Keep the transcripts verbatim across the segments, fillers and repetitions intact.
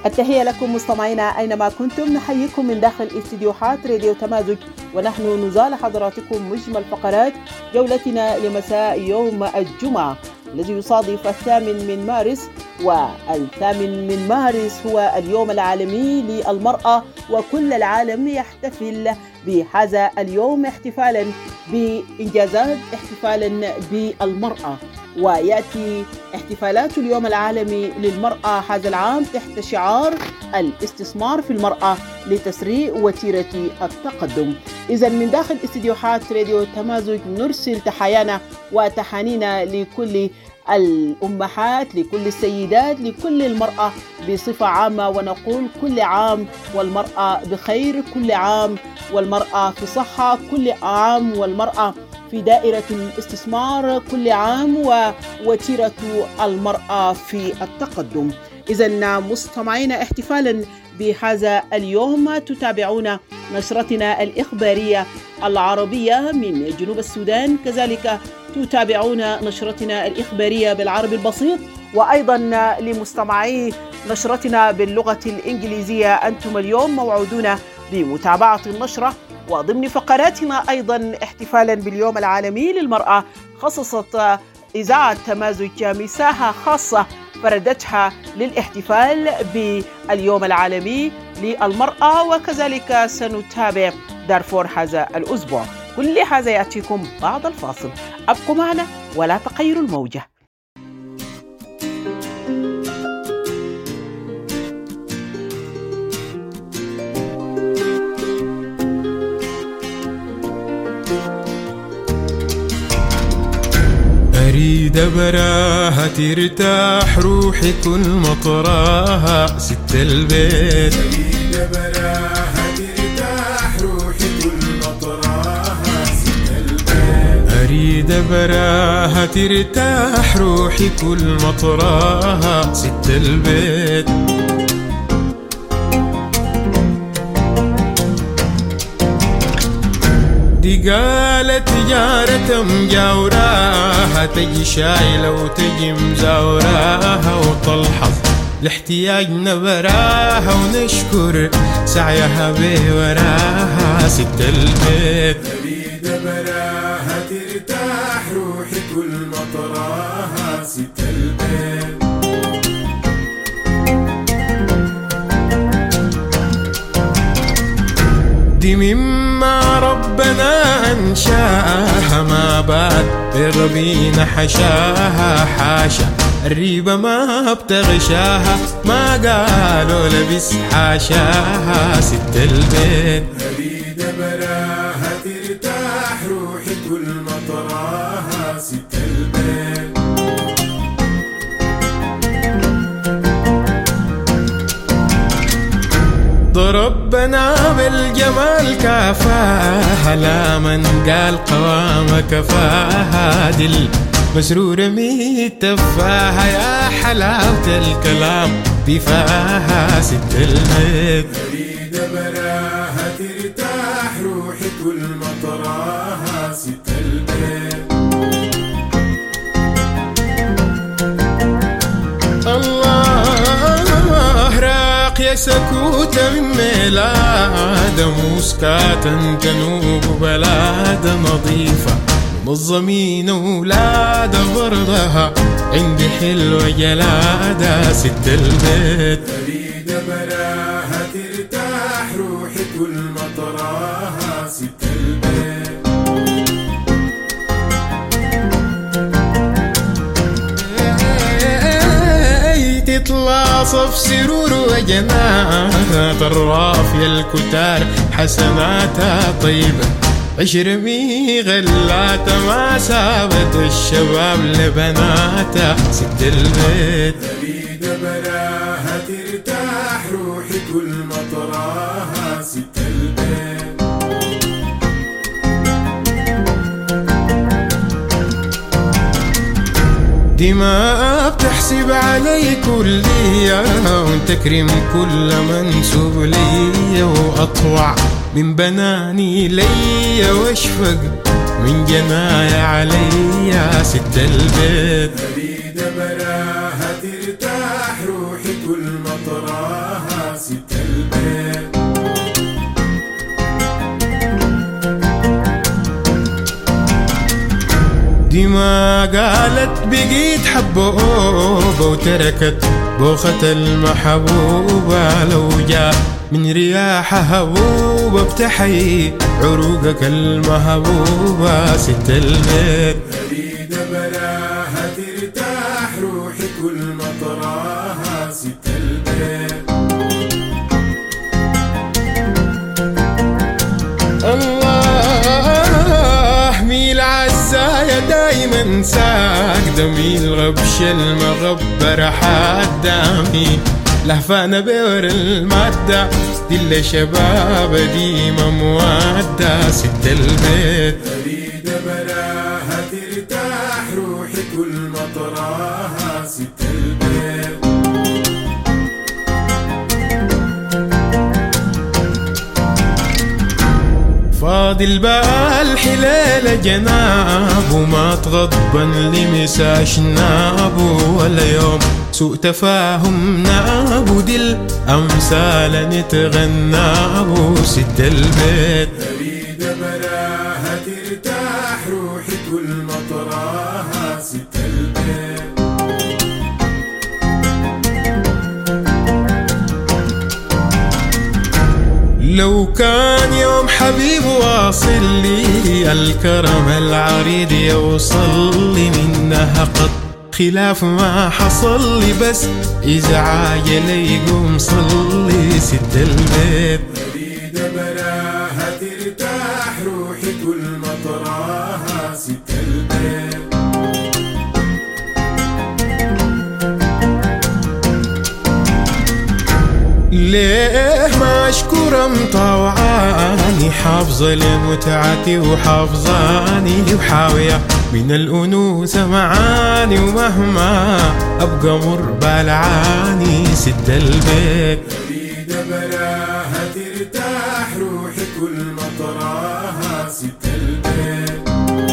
التحية لكم مستمعينا أينما كنتم، نحييكم من داخل استديوهات راديو تمازج، ونحن نزال حضراتكم مجمل فقرات جولتنا لمساء يوم الجمعة الذي يصادف الثامن من مارس. والثامن من مارس هو اليوم العالمي للمرأة، وكل العالم يحتفل بهذا اليوم احتفالا بإنجازات، احتفالا بالمرأة. ويأتي احتفالات اليوم العالمي للمرأة هذا العام تحت شعار الاستثمار في المرأة لتسريع وتيرة التقدم. إذا من داخل استديوهات راديو تمازج نرسل تحايانا وتحانينا لكل الأمهات، لكل السيدات، لكل المرأة بصفة عامة، ونقول كل عام والمرأة بخير، كل عام والمرأة في صحة، كل عام والمرأة في دائرة الاستثمار، كل عام ووتيرة المرأة في التقدم. إذن مستمعين، احتفالا بهذا اليوم تتابعون نشرتنا الإخبارية العربية من جنوب السودان، كذلك تتابعون نشرتنا الإخبارية بالعربي البسيط، وأيضا لمستمعي نشرتنا باللغة الإنجليزية أنتم اليوم موعودون بمتابعة النشرة. وضمن فقراتنا أيضا احتفالا باليوم العالمي للمرأة خصصت إذاعة تمازج مساحة خاصة فردتها للاحتفال باليوم العالمي للمرأة، وكذلك سنتابع دارفور هذا الأسبوع. كل هذا يأتيكم بعد الفاصل، أبقوا معنا ولا تغيروا الموجة. أريد براها ترتاح روحي كل مطراها ست البيت، أريد براها ترتاح روحي كل مطراها ست البيت، أريد براها ترتاح روحي كل مطراها ست البيت. دي قالت تجارة مجاوراها، تجي شايلة وتجي مزاوراها، وتلحظ لاحتياجنا براها، ونشكر سعيها بوراها ست البيت. أريد براها ترتاح روحي كل مطراها ست البيت. دي مما ربنا أنشاها، ما بعد بربينا حشاها، حاشا الريبة ما بتغشاها، ما قالوا لبس حاشاها ست البيت. أريد براها ترتاح روحي كل مطراها ست البيت. ربنا بالجمال كافاها، لا من قال قوام كفاها، دل مسرورة ميت تفاها، يا حلاوة الكلام بفاها ست البيت. أريد براها ترتاح روحي كل مطراها ست البيت. الله راق يا سكوتة من ميلاد، موسكاتا جنوب بلاد نظيفة، منظمين ولاد برضها عندي حلوة جلادة ست البيت. أريد براها ترتاح روحي كل مطراها ست البيت. تطلع صف سرور وجنات، الرافية الكتار حسناتها طيبة، عشرمي غلاتها ما سابت الشباب لبناتها ست البيت. أريد براها ترتاح روحي كل مطراها ست البيت. دي ما بتحسب علي كلية، وتكرم كل منسوب لي، وأطوع من بناني لي، واشفق من جنايا علي ست البيت. أريد براها ترتاح روحي كل مطراها البيت. دي ما قالت بقيت حبوبة وتركت بوخة المحبوبة، لو جاء من رياحها هبوبة بتحيي عروقك المهبوبة ست البيت. أريد براها ترتاح روحي كل مطراها ست البيت. الله ميل عزايا دايما ساق دميل غبش المغبر حدامي لهفانا بور المادة دي اللي شباب ديما موادة ست البيت. أريد براها ترتاح روحي كل مطراها ست البيت. فاضي البال حلال جناب وما تغضبن لمساش نابو، ولا يوم سوء تفاهم نابو دي الأمثال نتغنابو ست البيت. أريد براها ترتاح روحي كل مطراها ست البيت. لو كان يوم حبيب واصل لي الكرم العريض يوصل لي منها قط خلاف ما حصل لي، بس إذا عاجل يقوم صلي ست البيت. أريد براها ترتاح روحي كل مطراها ست البيت. ليه ما أشكر مطوعاني حافظة لمتعتي وحافظاني وحاوية من الأنوثة معاني، ومهما أبقى مر بالعاني ست البيت. أريد براها ترتاح روحي كل مطراها ست البيت.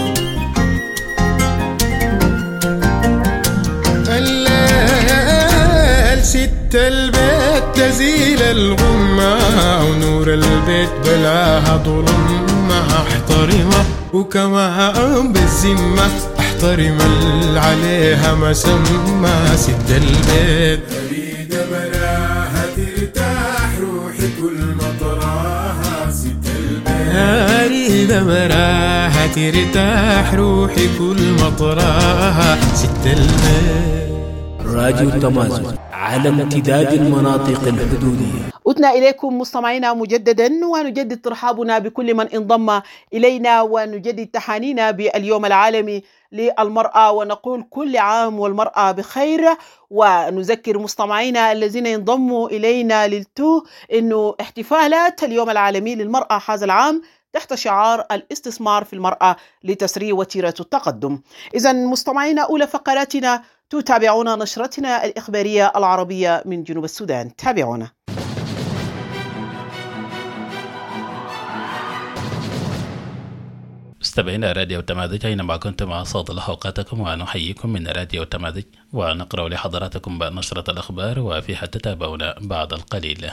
الليل ست البيت تزيل الغمة ونور البيت بلاها ظلمة، احترمها وكما بالذمة احترم اللي عليها مسمى ست البيت. أريد براها ترتاح روحي كل مطراها ست البيت. أريد براها ترتاح روحي كل مطراها ست البيت. راديو تمازن على امتداد المناطق الحدودية. أتنا إليكم مستمعينا مجددا، ونجدد ترحابنا بكل من انضم إلينا، ونجدد تحانينا باليوم العالمي للمرأة، ونقول كل عام والمرأة بخير. ونذكر مستمعينا الذين ينضموا إلينا للتو إنه احتفالات اليوم العالمي للمرأة هذا العام تحت شعار الاستثمار في المرأة لتسريع وتيرة التقدم. إذا مستمعينا، أولى فقراتنا تتابعون نشرتنا الإخبارية العربية من جنوب السودان. تابعونا. مستمعينا راديو تماذج أينما كنتم أسعد الله أوقاتكم، ونحييكم من راديو تماذج، ونقرأ لحضراتكم نشرة الأخبار وفيها تتابعون بعد القليل.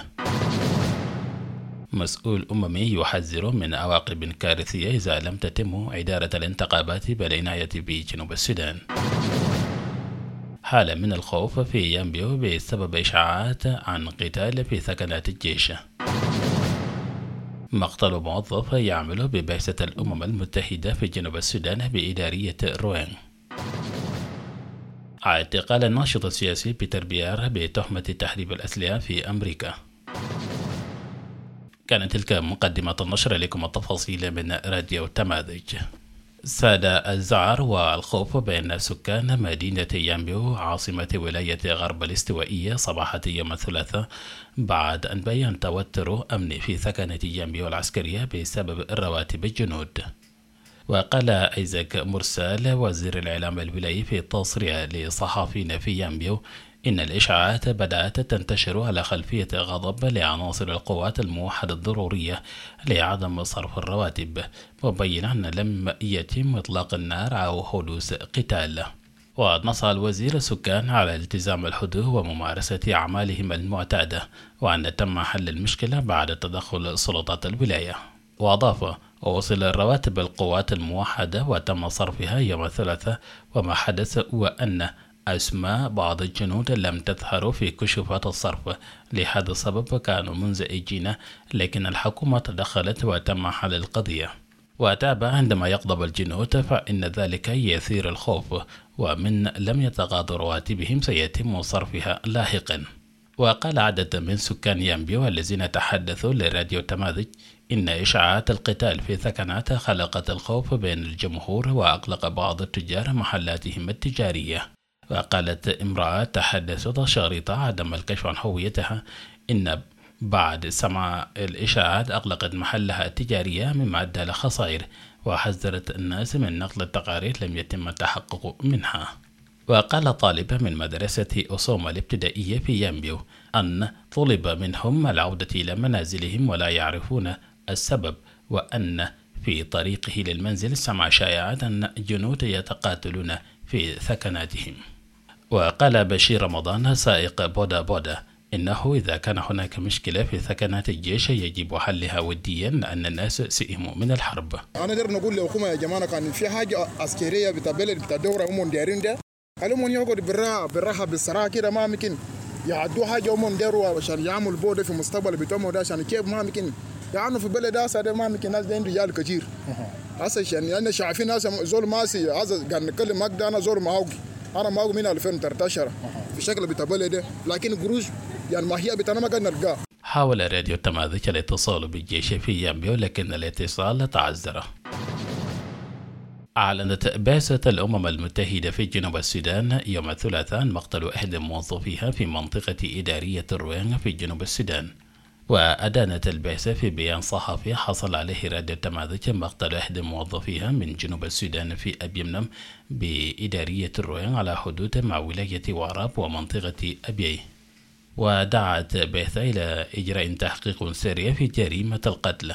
مسؤول أممي يحذر من عواقب كارثية إذا لم تتم إدارة الانتخابات بالعناية بجنوب السودان. حالة من الخوف في يامبيو بسبب إشاعات عن قتال في ثكنات الجيش. مقتل موظف يعمل ببعثة الأمم المتحدة في جنوب السودان بإدارية روين. اعتقال الناشط السياسي بيتر بيار بتهمة تهريب الأسلحة في أمريكا. كانت تلك مقدمة النشر، لكم التفاصيل من راديو تماذج. ساد الذعر والخوف بين سكان مدينة يامبيو عاصمة ولاية غرب الاستوائية صباح يوم الثلاثاء بعد أن بين توتر أمني في ثكنة يامبيو العسكرية بسبب رواتب الجنود. وقال أيزاك مرسال وزير الإعلام الولايي في تصريح لصحفيين في يامبيو إن الإشاعات بدأت تنتشر على خلفية غضب لعناصر القوات الموحدة الضرورية لعدم صرف الرواتب، مبينا أن لم يتم إطلاق النار أو حدوث قتال. ونص الوزير السكان على التزام الحدود وممارسة أعمالهم المعتادة، وأن تم حل المشكلة بعد تدخل سلطات الولاية. وأضاف: ووصل الرواتب القوات الموحدة وتم صرفها يوم الثلاثاء، وما حدث هو أن أسماء بعض الجنود لم تظهر في كشوفات الصرف، لهذا السبب كانوا منزعجين، لكن الحكومة تدخلت وتم حل القضية. وتابع: عندما يغضب الجنود فإن ذلك يثير الخوف، ومن لم يتقاضوا رواتبهم سيتم صرفها لاحقا. وقال عدد من سكان يامبيو الذين تحدثوا لراديو تماذج إن إشاعات القتال في ثكنات خلقت الخوف بين الجمهور وأغلق بعض التجار محلاتهم التجارية. وقالت امرأة تحدثت شريطة عدم الكشف عن هويتها إن بعد سماع الإشاعات أغلقت محلها التجارية مما أدى لخسائر، وحذرت الناس من نقل التقارير لم يتم التحقق منها. وقال طالبة من مدرسة أسوما الابتدائية في يامبيو أن طلب منهم العودة إلى منازلهم ولا يعرفون السبب، وأن في طريقه للمنزل سمع شائعات أن جنود يتقاتلون في ثكناتهم. وقال بشير رمضان سائق بودا بودا إنه إذا كان هناك مشكلة في ثكنات الجيش يجب حلها وديا لأن الناس سئموا من الحرب. أنا در نقول للحكومة يا جماعة كان في حاجة عسكرية بتاع بلد بتاع دورة هم دايرين ده، قالوا يقعد بالراحة بالراحة بالصراحة كده، ما ممكن يعدوا حاجة هم داروا عشان يعملوا بودة في المستقبل بتاعهم ده، عشان كيف ما ممكن يعني في بلد ده ده ما ممكن ناس دين رجال كتير. هسه عشان أنا شايفين ناس زول ماسي هذا قاعد نتكلم معك ده، أنا زول معاوي أنا معاوي من ألفين وثلاثة عشر في شكل بتاع بلد ده، لكن قروش يعني ما هي بتاعنا ما قاعد نلقاه. حاول راديو تماذج الاتصال بالجيش في يامبيو لكن الاتصال تعذر. أعلنت بعثة الأمم المتحدة في جنوب السودان يوم الثلاثاء مقتل أحد موظفيها في منطقة إدارية الروينغ في جنوب السودان. وأدانت البعثة في بيان صحفي حصل عليه راديو تماذج مقتل أحد موظفيها من جنوب السودان في أبيمنم بإدارية الروينغ على حدود مع ولاية واراب ومنطقة أبيي. ودعت بعثة إلى إجراء تحقيق سريع في جريمة القتل.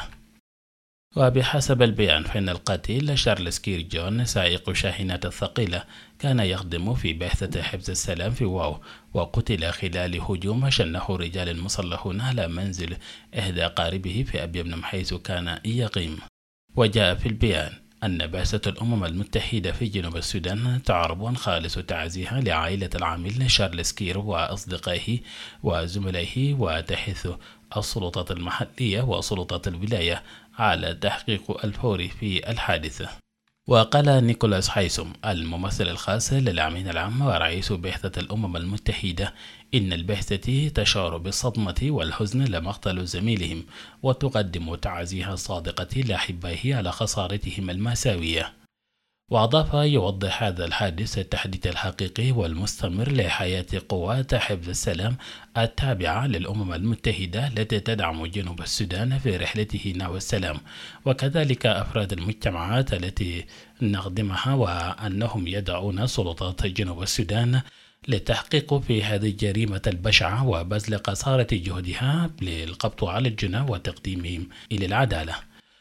وبحسب البيان فإن القتيل شارلز كير جون سائق شاحنات الثقيلة كان يخدم في بعثة حفظ السلام في واو، وقتل خلال هجوم شنه رجال مسلحون على منزل إحدى أقاربه في أبيمنم حيث كان يقيم. وجاء في البيان أن بعثة الأمم المتحدة في جنوب السودان تعرب خالص تعزيها لعائلة العامل شارلز كير وأصدقائه وزملائه، وتحث السلطات المحلية وسلطات الولاية على التحقيق الفوري في الحادثة. وقال نيكولاس حيسوم الممثل الخاص للأمين العام ورئيس بعثة الأمم المتحدة إن البعثة تشعر بالصدمة والحزن لمقتل زميلهم، وتقدم تعزيها الصادقة لأحبائه على خسارتهم المأساوية. وأضاف يوضح هذا الحادث التحديث الحقيقي والمستمر لحياة قوات حفظ السلام التابعة للأمم المتحدة التي تدعم جنوب السودان في رحلته نحو السلام، وكذلك أفراد المجتمعات التي نخدمها، وأنهم يدعون سلطات جنوب السودان للتحقيق في هذه الجريمة البشعة وبذل قصارى جهدها للقبض على الجنى وتقديمهم إلى العدالة.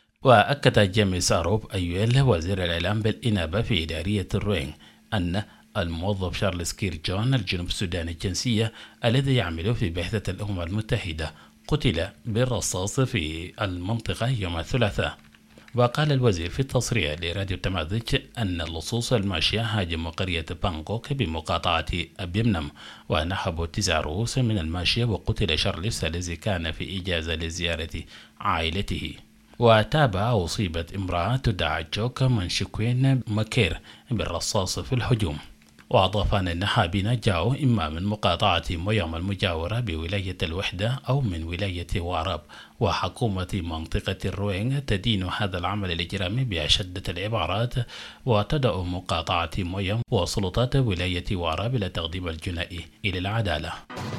وأكد جيمس أروب أيويل وزير الإعلام بالإنابة في إدارية الروينغ أن الموظف شارلز كير جون الجنوب السوداني الجنسية الذي يعمل في بعثة الأمم المتحدة قتل بالرصاص في المنطقة يوم الثلاثاء. وقال الوزير في التصريح لراديو تماذج أن اللصوص الماشية هاجموا قرية بانغوك بمقاطعة أبيمنم ونهبوا تسع رؤوس من الماشية، وقتل شارلز الذي كان في إجازة لزيارة عائلته. وتابع أصيبت امرأة تدعى جوك منشكوين مكير بالرصاص في الهجوم. وأضاف أن النهابين جاءوا إما من مقاطعة مويوم المجاورة بولاية الوحدة أو من ولاية واراب، وحكومة منطقة الروينغ تدين هذا العمل الإجرامي بأشدة العبارات، وتدعو مقاطعة مويوم وسلطات ولاية واراب إلى تقديم الجنائي إلى العدالة.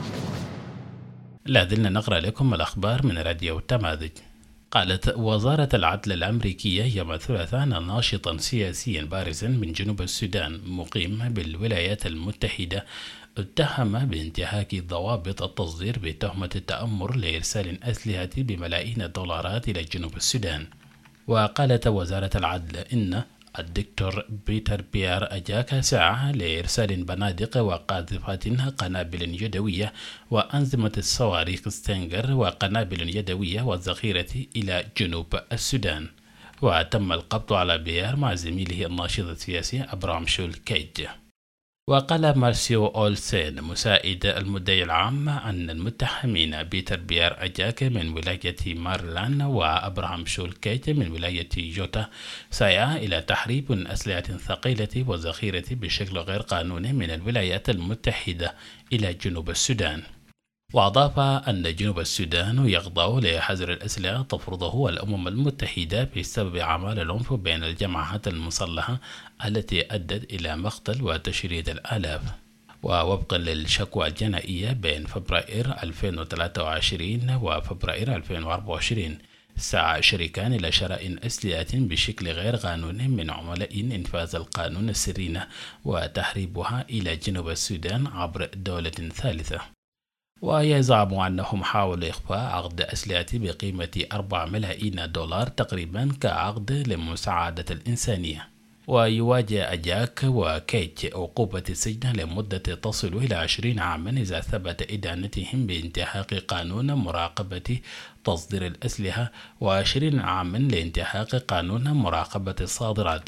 لا زلنا نقرأ لكم الأخبار من راديو تماذج. قالت وزارة العدل الأمريكية يوم الثلاثاء أن ناشطا سياسيا بارزا من جنوب السودان مقيم بالولايات المتحدة اتهم بانتهاك ضوابط التصدير بتهمة التأمر لإرسال أسلحة بملايين الدولارات إلى جنوب السودان. وقالت وزارة العدل إن الدكتور بيتر بيير أجاك سعى لإرسال بنادق وقاذفات قنابل يدوية وأنظمة الصواريخ ستينجر وقنابل يدوية والذخيرة إلى جنوب السودان. وتم القبض على بيير مع زميله الناشط السياسي أبراهام شول كيج. وقال مارسيو أولسين مساعد المدعي العام أن المتهمين بيتر بيير أجاك من ولاية مارلان وأبراهام شول كيج من ولاية جوتا سعيا إلى تحريب أسلحة ثقيلة وذخيرة بشكل غير قانوني من الولايات المتحدة إلى جنوب السودان. وأضاف أن جنوب السودان يخضع لحظر الأسلحة تفرضه الأمم المتحدة بسبب أعمال العنف بين الجماعات المسلحة التي أدت إلى مقتل وتشريد الآلاف. ووفقا للشكوى الجنائية بين فبراير ألفين وثلاثة وعشرين وفبراير ألفين وأربعة وعشرين سعى شريكان إلى شراء أسلحة بشكل غير قانوني من عملاء إنفاذ القانون السري وتهريبها إلى جنوب السودان عبر دولة ثالثة. ويزعم أنهم حاولوا إخفاء عقد أسلحة بقيمة أربعة ملايين دولار تقريبا كعقد للمساعدة الإنسانية. ويواجه أجاك وكيت عقوبة السجن لمدة تصل إلى عشرين عاما إذا ثبت إدانتهم بانتهاك قانون مراقبة تصدير الأسلحة وعشرين عاما لانتهاك قانون مراقبة الصادرات.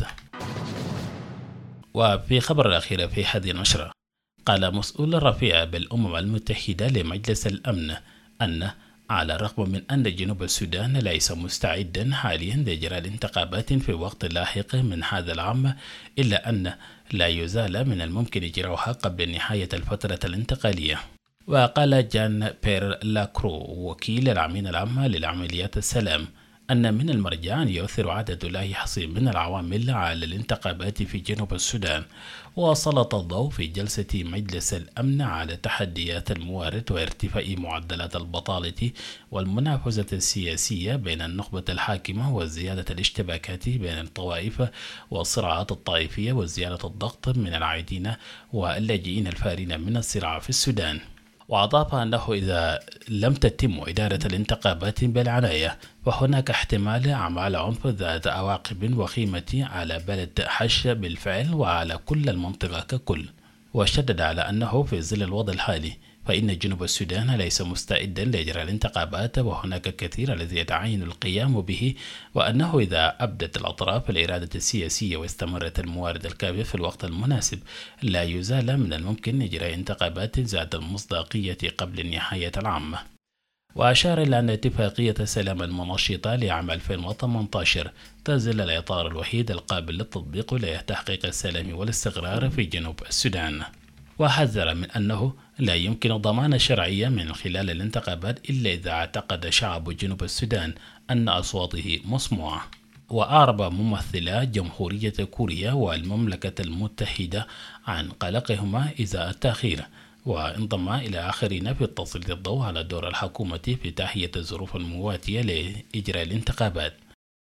وفي خبر الأخير في هذه النشرة، قال مسؤول رفيع بالأمم المتحدة لمجلس الأمن أن على الرغم من أن جنوب السودان ليس مستعدا حاليا لإجراء الانتخابات في وقت لاحق من هذا العام، إلا أن لا يزال من الممكن إجراؤها قبل نهاية الفترة الانتقالية. وقال جان بير لاكرو وكيل الأمين العام للعمليات السلام أن من المرجع أن يؤثر عدد لا يحصي من العوامل على الانتخابات في جنوب السودان. وسلط الضوء في جلسة مجلس الأمن على تحديات الموارد وارتفاع معدلات البطالة والمنافسة السياسية بين النخبة الحاكمة وزيادة الاشتباكات بين الطوائف والصراعات الطائفية وزيادة الضغط من العائدين واللاجئين الفارين من الصراع في السودان. وأضاف أنه إذا لم تتم إدارة الانتخابات بالعناية فهناك احتمال أعمال عنف ذات عواقب وخيمة على بلد حش بالفعل وعلى كل المنطقة ككل. وشدد على أنه في ظل الوضع الحالي فإن جنوب السودان ليس مستعدا لإجراء الانتخابات وهناك كثير الذي يتعين القيام به، وأنه إذا أبدت الأطراف الإرادة السياسية واستمرت الموارد الكافية في الوقت المناسب لا يزال من الممكن إجراء انتخابات ذات المصداقية قبل النهاية العامة. وأشار إلى أن اتفاقية السلام المنشطة لعام ألفين وثمانية عشر تزال الإطار الوحيد القابل للتطبيق لتحقيق السلام والاستقرار في جنوب السودان. وحذر من أنه لا يمكن ضمان الشرعية من خلال الانتخابات إلا إذا اعتقد شعب جنوب السودان أن أصواته مسموعة. وأعرب ممثلا جمهورية كوريا والمملكة المتحدة عن قلقهما إزاء التأخير، وانضم إلى آخرين في تسليط الضوء على دور الحكومة في تهيئة الظروف المواتية لإجراء الانتخابات.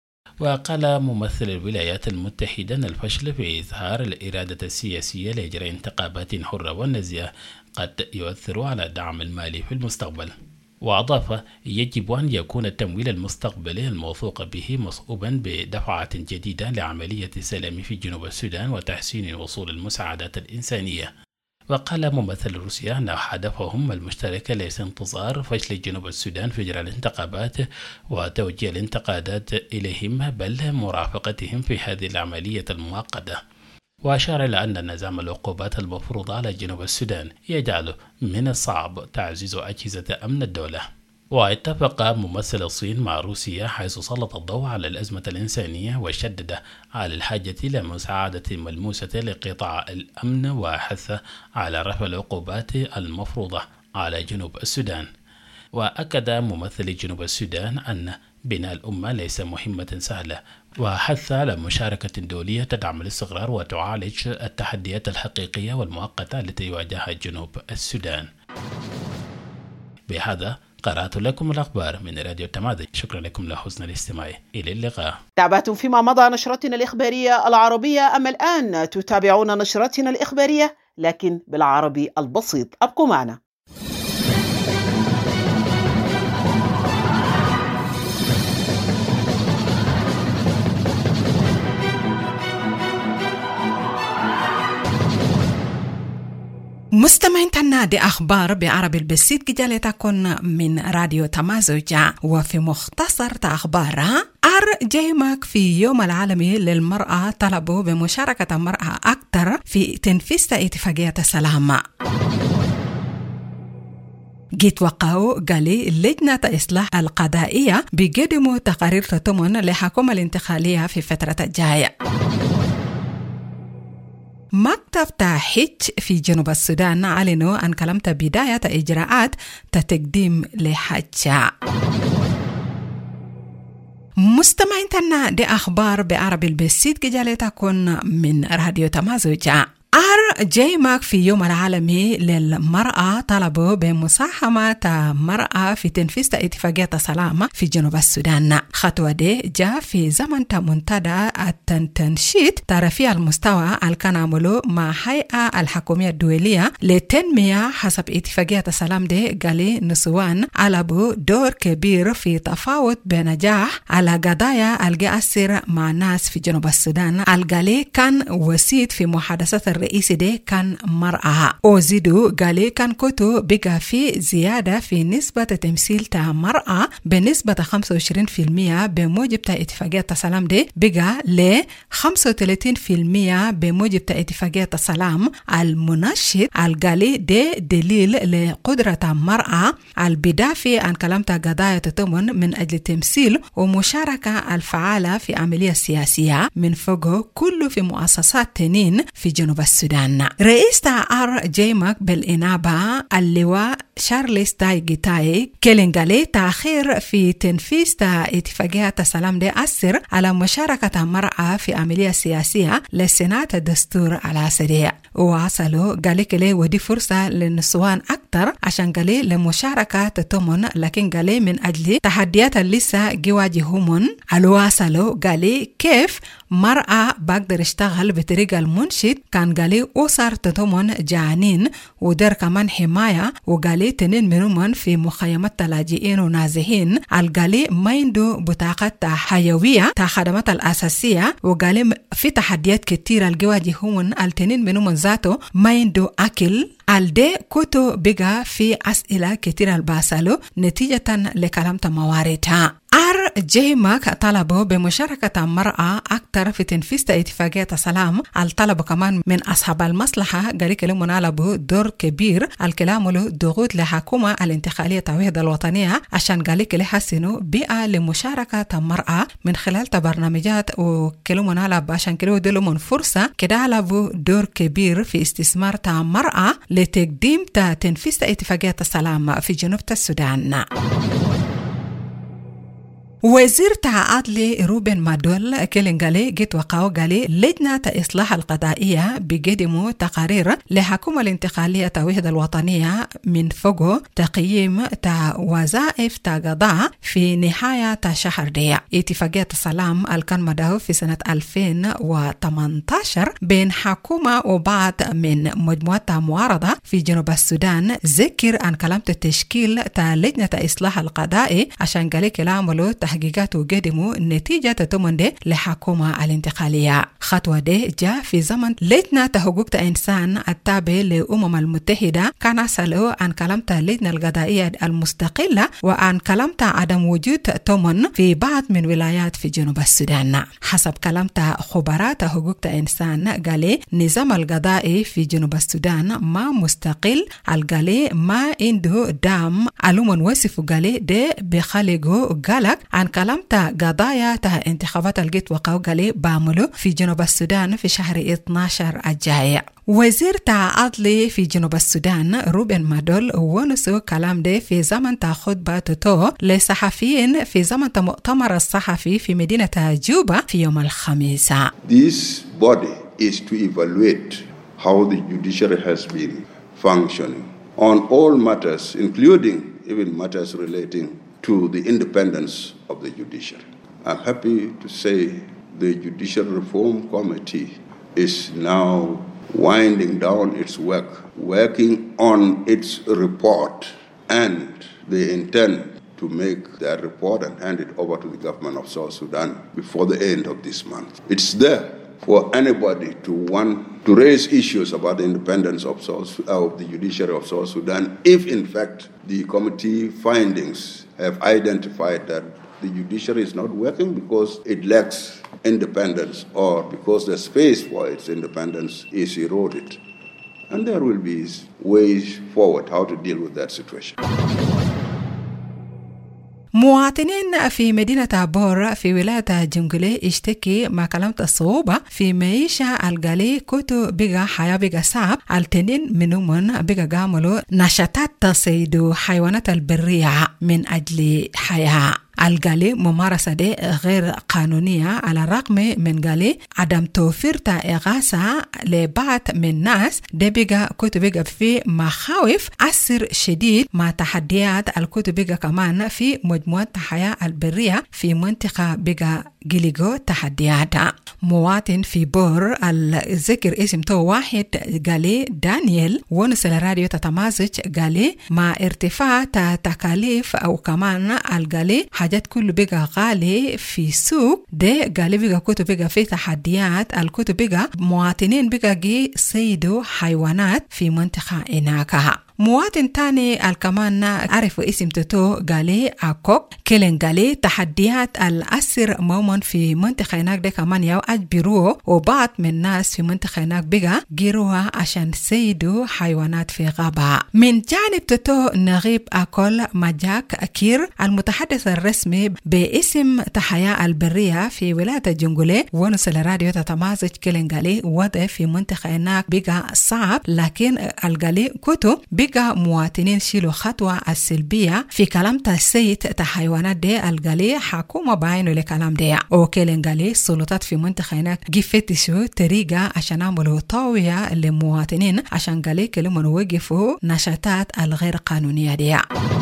وقال ممثل الولايات المتحدة أن الفشل في إظهار الإرادة السياسية لإجراء انتخابات حرة ونزيهة قد يؤثر على الدعم المالي في المستقبل. وأضاف يجب أن يكون التمويل المستقبلي الموثوق به مصحوبا بدفعة جديدة لعملية السلام في جنوب السودان وتحسين وصول المساعدات الإنسانية. وقال ممثل روسيا أن هدفهم المشترك ليس انتظار فشل جنوب السودان في إجراء الانتخابات وتوجيه الانتقادات إليهم بل مرافقتهم في هذه العملية المعقدة. وأشار إلى أن نظام العقوبات المفروضة على جنوب السودان يجعل من الصعب تعزيز أجهزة أمن الدولة. واتفق ممثل الصين مع روسيا حيث سلط الضوء على الأزمة الإنسانية وشدد على الحاجة إلى مساعدة ملموسة لقطاع الأمن وحث على رفع العقوبات المفروضة على جنوب السودان. وأكد ممثل جنوب السودان أن بناء الأمة ليس مهمة سهلة، وحث على مشاركة دولية تدعم الاستقرار وتعالج التحديات الحقيقية والمؤقتة التي يواجهها جنوب السودان. بهذا قرأت لكم الأخبار من راديو التماذج. شكرا لكم لحسن الاستماع. إلى اللقاء. تابعتم فيما مضى نشرتنا الإخبارية العربية، أما الآن تتابعون نشرتنا الإخبارية لكن بالعربي البسيط. أبقوا معنا. مستمعين تنا دي أخبار بعربي البسيط جالي تكون من راديو تمازج. وفي مختصر أخبارها أر جيماك في يوم العالمي للمرأة طلبوا بمشاركة المرأة أكثر في تنفيذ اتفاقية السلام. جيت وقعوا قالي لجنة إصلاح القضائية بيقدموا تقارير تضمن لحكومة الانتقالية في فترة الجاية. مكتب تحج في جنوب السودان أعلنوا عن كلمة بداية إجراءات تقديم لحج. مستمعين تنا دي أخبار بعربي البسيط جالي تكون من راديو تمازج. أر جيماك في يوم العالمي للمرأة طلبوا بمساهمة المرأة في تنفيذ اتفاقية السلام في جنوب السودان. خطوة دي جاء في زمن منتدى التنشيط ترفيع المستوى الكان عملوا مع هيئة الحكومية الدولية للتنمية حسب اتفاقية السلام دي. قالي نسوان علبوا دور كبير في تفاوض بنجاح على قضايا الجاسر مع الناس في جنوب السودان. القالي كان وسيط في محادثة الرئيسي دي كان مرأة. وزيدو قالي كان كتو بقى في زيادة في نسبة تمثيل تا مرأة بنسبة خمسة وعشرين بالمية بموجب تا اتفاقية السلام دي بقى ل خمسة وثلاثين بالمية بموجب تا اتفاقية السلام. المنشط القالي دي دليل لقدرة المرأة البدافع عن كلام تا قضايا تتمن من أجل تمثيل ومشاركة الفعالة في عملية سياسية من فوقه كله في مؤسسات تنين في جنوب السودان. رئيس تاعر جيماك بالإنابة اللواء شارلس تايجيتاي كيلينغالي تأخير في تنفيذ اتفاقية السلام دي أثر على مشاركة المرأة في عملية سياسية لسنات الدستور العسري. وواصلوا قالي كلي ودي فرصة للنسوان أكتر عشان قالي لمشاركة تتمن لكن قالي من أجل تحديات اللي لسه جواجههم. الواصلوا قالي كيف مرأة بقدر اشتغل بطريقة المنشد. كان قالي أسر تتمن جعانين ودر كمان حماية. وقالي تنين منهم في مخيمات تلاجئين ونازحين. القالي ما عنده بطاقة حيوية تا خدمات الأساسية. وقالي في تحديات كتيرة الجواجهون التنين منهم ذاته ما عنده أكل. الدي كتو بقى في أسئلة كتيرة الباسلو نتيجة لكلام مواردها. أر جيماك طلبوا بمشاركة المرأة أكثر في تنفيذ اتفاقية السلام. الطلب كمان من أصحاب المصلحة قالوا كلام نالبوا دور كبير. الكلام له ضغوط لحكومة الانتقالية التوحيد الوطنية عشان قالوا كلي حسنوا بيئة لمشاركة المرأة من خلال برنامجات. وكلام نالب عشان كلوا دلوا من فرصة كده لبوا دور كبير في استثمار المرأة لتقديم تنفيذ اتفاقية السلام في جنوب السودان. وزير تعادل روبن مادول كيلينغالي جيت وقاو قالي لجنة إصلاح القضائية بيقدموا تقارير لحكومة الانتقالية التوحيد الوطنية من فوقه تقييم تا وظائف تا قضاء في نهاية تا شهر دي. اتفاقية السلام الكان مدعو في سنة ألفين وثمانية عشر بين حكومة وبعض من مجموعة معارضة في جنوب السودان. ذكر عن كلام التشكيل تا لجنة إصلاح القضاء عشان قالي كلامه تحقيقات وقدموا نتيجة تتمن دي لحكومة الانتقالية. خطوة دي جاء في زمن لجنة حقوق الإنسان التابع للأمم المتحدة كان سألوا عن كلمة اللجنة القضائية المستقلة وعن كلمة عدم وجود تمن في بعض من ولايات في جنوب السودان. حسب كلمة خبراء حقوق الإنسان قالي نظام القضائي في جنوب السودان ما مستقل. القالي ما عنده دعم. علوم وصفوا قالي دي بخلقوا قلق عن كلامتا قضايا تا انتخابات الجيت وقاو قالي بعملوا في جنوب السودان في شهر اثنا عشر الجاي. وزير تعادل في جنوب السودان روبن مادول ونسو كلام ده في زمن تا خطبة تو لصحفيين في زمن مؤتمر الصحفي في مدينة جوبا في يوم الخميس. This body is to evaluate how the judiciary has been functioning on all matters, including even matters relating to the independence of the judiciary. I'm happy to say the Judicial Reform Committee is now winding down its work, working on its report, and they intend to make that report and hand it over to the government of South Sudan before the end of this month. It's there for anybody to want to raise issues about the independence of, South, of the judiciary of South Sudan if, in fact, the committee findings have identified that the judiciary is not working because it lacks independence or because the space for its independence is eroded. And there will be ways forward how to deal with that situation. مواطنين في مدينة بور في ولاية جنجلي اشتكي ما كلمت الصعوبة في معيشة القالي كتو بيغا حياة بيغا صعب التنين منهم بيغا قاملوا نشاطات تصيد حيوانات البرية من أجل حياة. القالي ممارسة دي غير قانونية على الرغم من قالي عدم توفير إغاثة لبعض من الناس دي بيغا كتو بيغا في مخاوف أثر شديد مع تحديات الكتو بيغا كمان في مجموعة حياة البرية في منطقة بيغا جيليغو تحديات. مواطن في بور الذكر اسم تو واحد قالي دانيال ونسل الراديو تتمازج قالي مع ارتفاع تكاليف أو كمان القالي حاجات كله بيغا غالي في سوق ده قالي بيغا كتو بيغا في تحديات الكتو بيغا مواطنين بيغا جي صيدوا حيوانات في منطقة إناكها. مواطن تاني الكمان عرف اسم تتو قالي أكوك كيلن قالي تحديات الأسر مومن في منطقة هناك ده كمان يو أجبروه وبعض من الناس في منطقة هناك بيغا جيروها عشان سيدوا حيوانات في غابة. من جانب تتو نغيب أكل مجاك أكير المتحدث الرسمي باسم تحيا البرية في ولاية جنجولي ونسل راديو تتمازج كيلن قالي وضع في منطقة هناك بيغا صعب لكن القالي كتو بيغا مواطنين شيلوا خطوة السلبية في كلام تسيد تحيوانات دي القالي حكومة باينوا لكلام دي وكيلن قالي السلطات في منطقة هناك جفتشوا طريقة عشان عملوا طاوية للمواطنين عشان قالي كلمة وقفوا نشاطات الغير قانونية دي.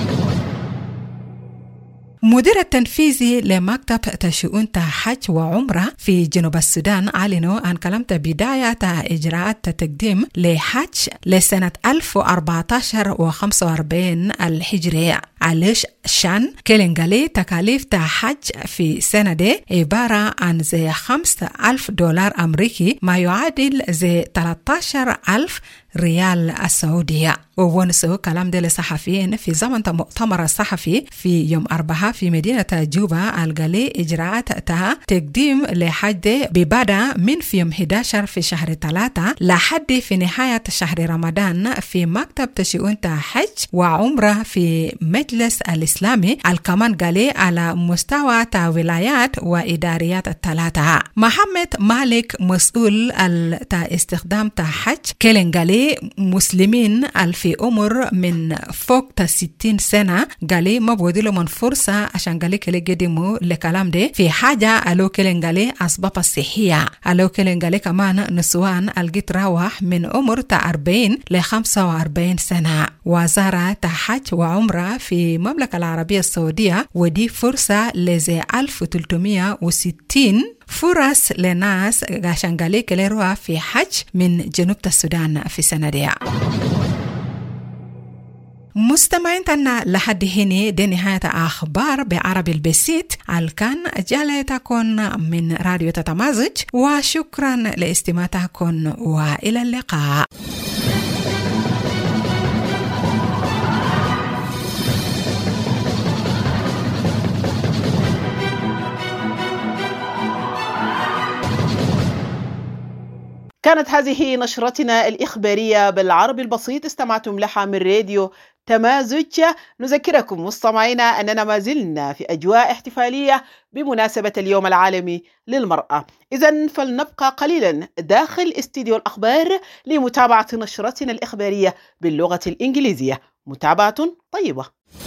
مدير التنفيذي لمكتب تشؤون حج وعمرة في جنوب السودان أعلنوا عن كلمة بداية إجراءات تقديم لحج لسنة ألف وأربعة عشر وخمسة وأربعين الهجرية. عليش شان كيلنغالي تكاليف حج في سنة دي عبارة عن زي خمسة ألف دولار أمريكي ما يعادل زي ثلاثة عشر ألف ريال السعودية. وونسو كلام دي لصحفيين في زمن مؤتمر الصحفي في يوم أربعة في مدينة جوبا القالي إجراءات تا تقديم لحج ببدأ من في يوم أحد عشر في شهر ثلاثة لحد في نهاية شهر رمضان في مكتب تشؤون حج وعمرة في مجلس الإسلامي الكمان قالي على مستوى ولايات وإداريات الثلاثة. محمد مالك مسؤول استخدام حج كيلن قالي مسلمين في عمر من فوق ستين سنة قالي ما بودلو من فرصة عشان قالي كلي قدموا لكلام دي في حاجة ألو كيلن قالي أسباب الصحية. ألو كيلن قالي كمان نسوان الجيت راوح من عمر أربعين ل خمسة وأربعين سنة. وزارة حج وعمرة في المملكة العربية السعودية ودي فرصة لزي ألف وثلاثمائة وستين فرص لناس عشان قالي كلي روح في حج من جنوب السودان في سنة دي. مستمعين تنا لحد هنا دي نهاية أخبار بعربي البسيط الكان جالتكم من راديو تتمازج وشكرا لاستماعكم وإلى اللقاء. كانت هذه نشرتنا الإخبارية بالعربي البسيط استمعتم لها من راديو تمازج. نذكركم مستمعينا أننا ما زلنا في أجواء احتفالية بمناسبة اليوم العالمي للمرأة. إذن فلنبقى قليلا داخل استديو الأخبار لمتابعة نشرتنا الإخبارية باللغة الإنجليزية. متابعة طيبة.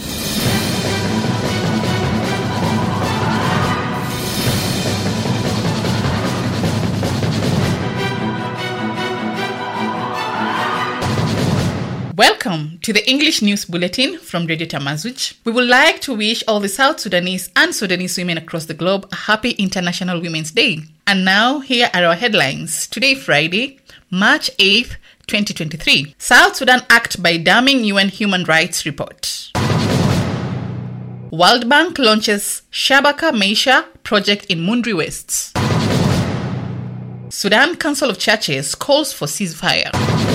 Welcome to the English News Bulletin from Radio Tamazuj. We would like to wish all the South Sudanese and Sudanese women across the globe a happy International Women's Day. And now, here are our headlines. Today, Friday, March eighth, twenty twenty-three. South Sudan act by damning U N Human Rights Report. World Bank launches Shabaka Meisha project in Mundri West. Sudan Council of Churches calls for ceasefire.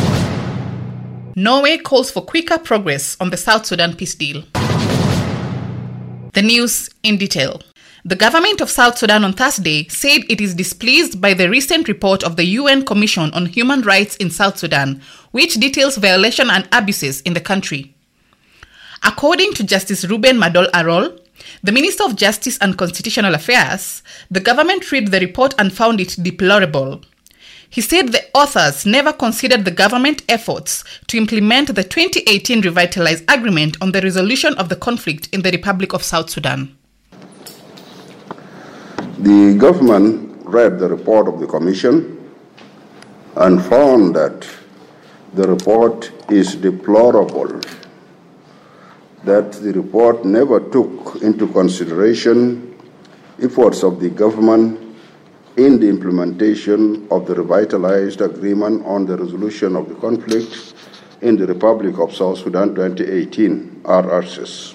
Norway calls for quicker progress on the South Sudan peace deal. The news in detail. The government of South Sudan on Thursday said it is displeased by the recent report of the U N Commission on Human Rights in South Sudan, which details violations and abuses in the country. According to Justice Ruben Madol Arol, the Minister of Justice and Constitutional Affairs, the government read the report and found it deplorable. He said the authors never considered the government efforts to implement the twenty eighteen Revitalized Agreement on the resolution of the conflict in the Republic of South Sudan. The government read the report of the Commission and found that the report is deplorable, that the report never took into consideration efforts of the government in the implementation of the Revitalized Agreement on the Resolution of the Conflict in the Republic of South Sudan twenty eighteen, R S S.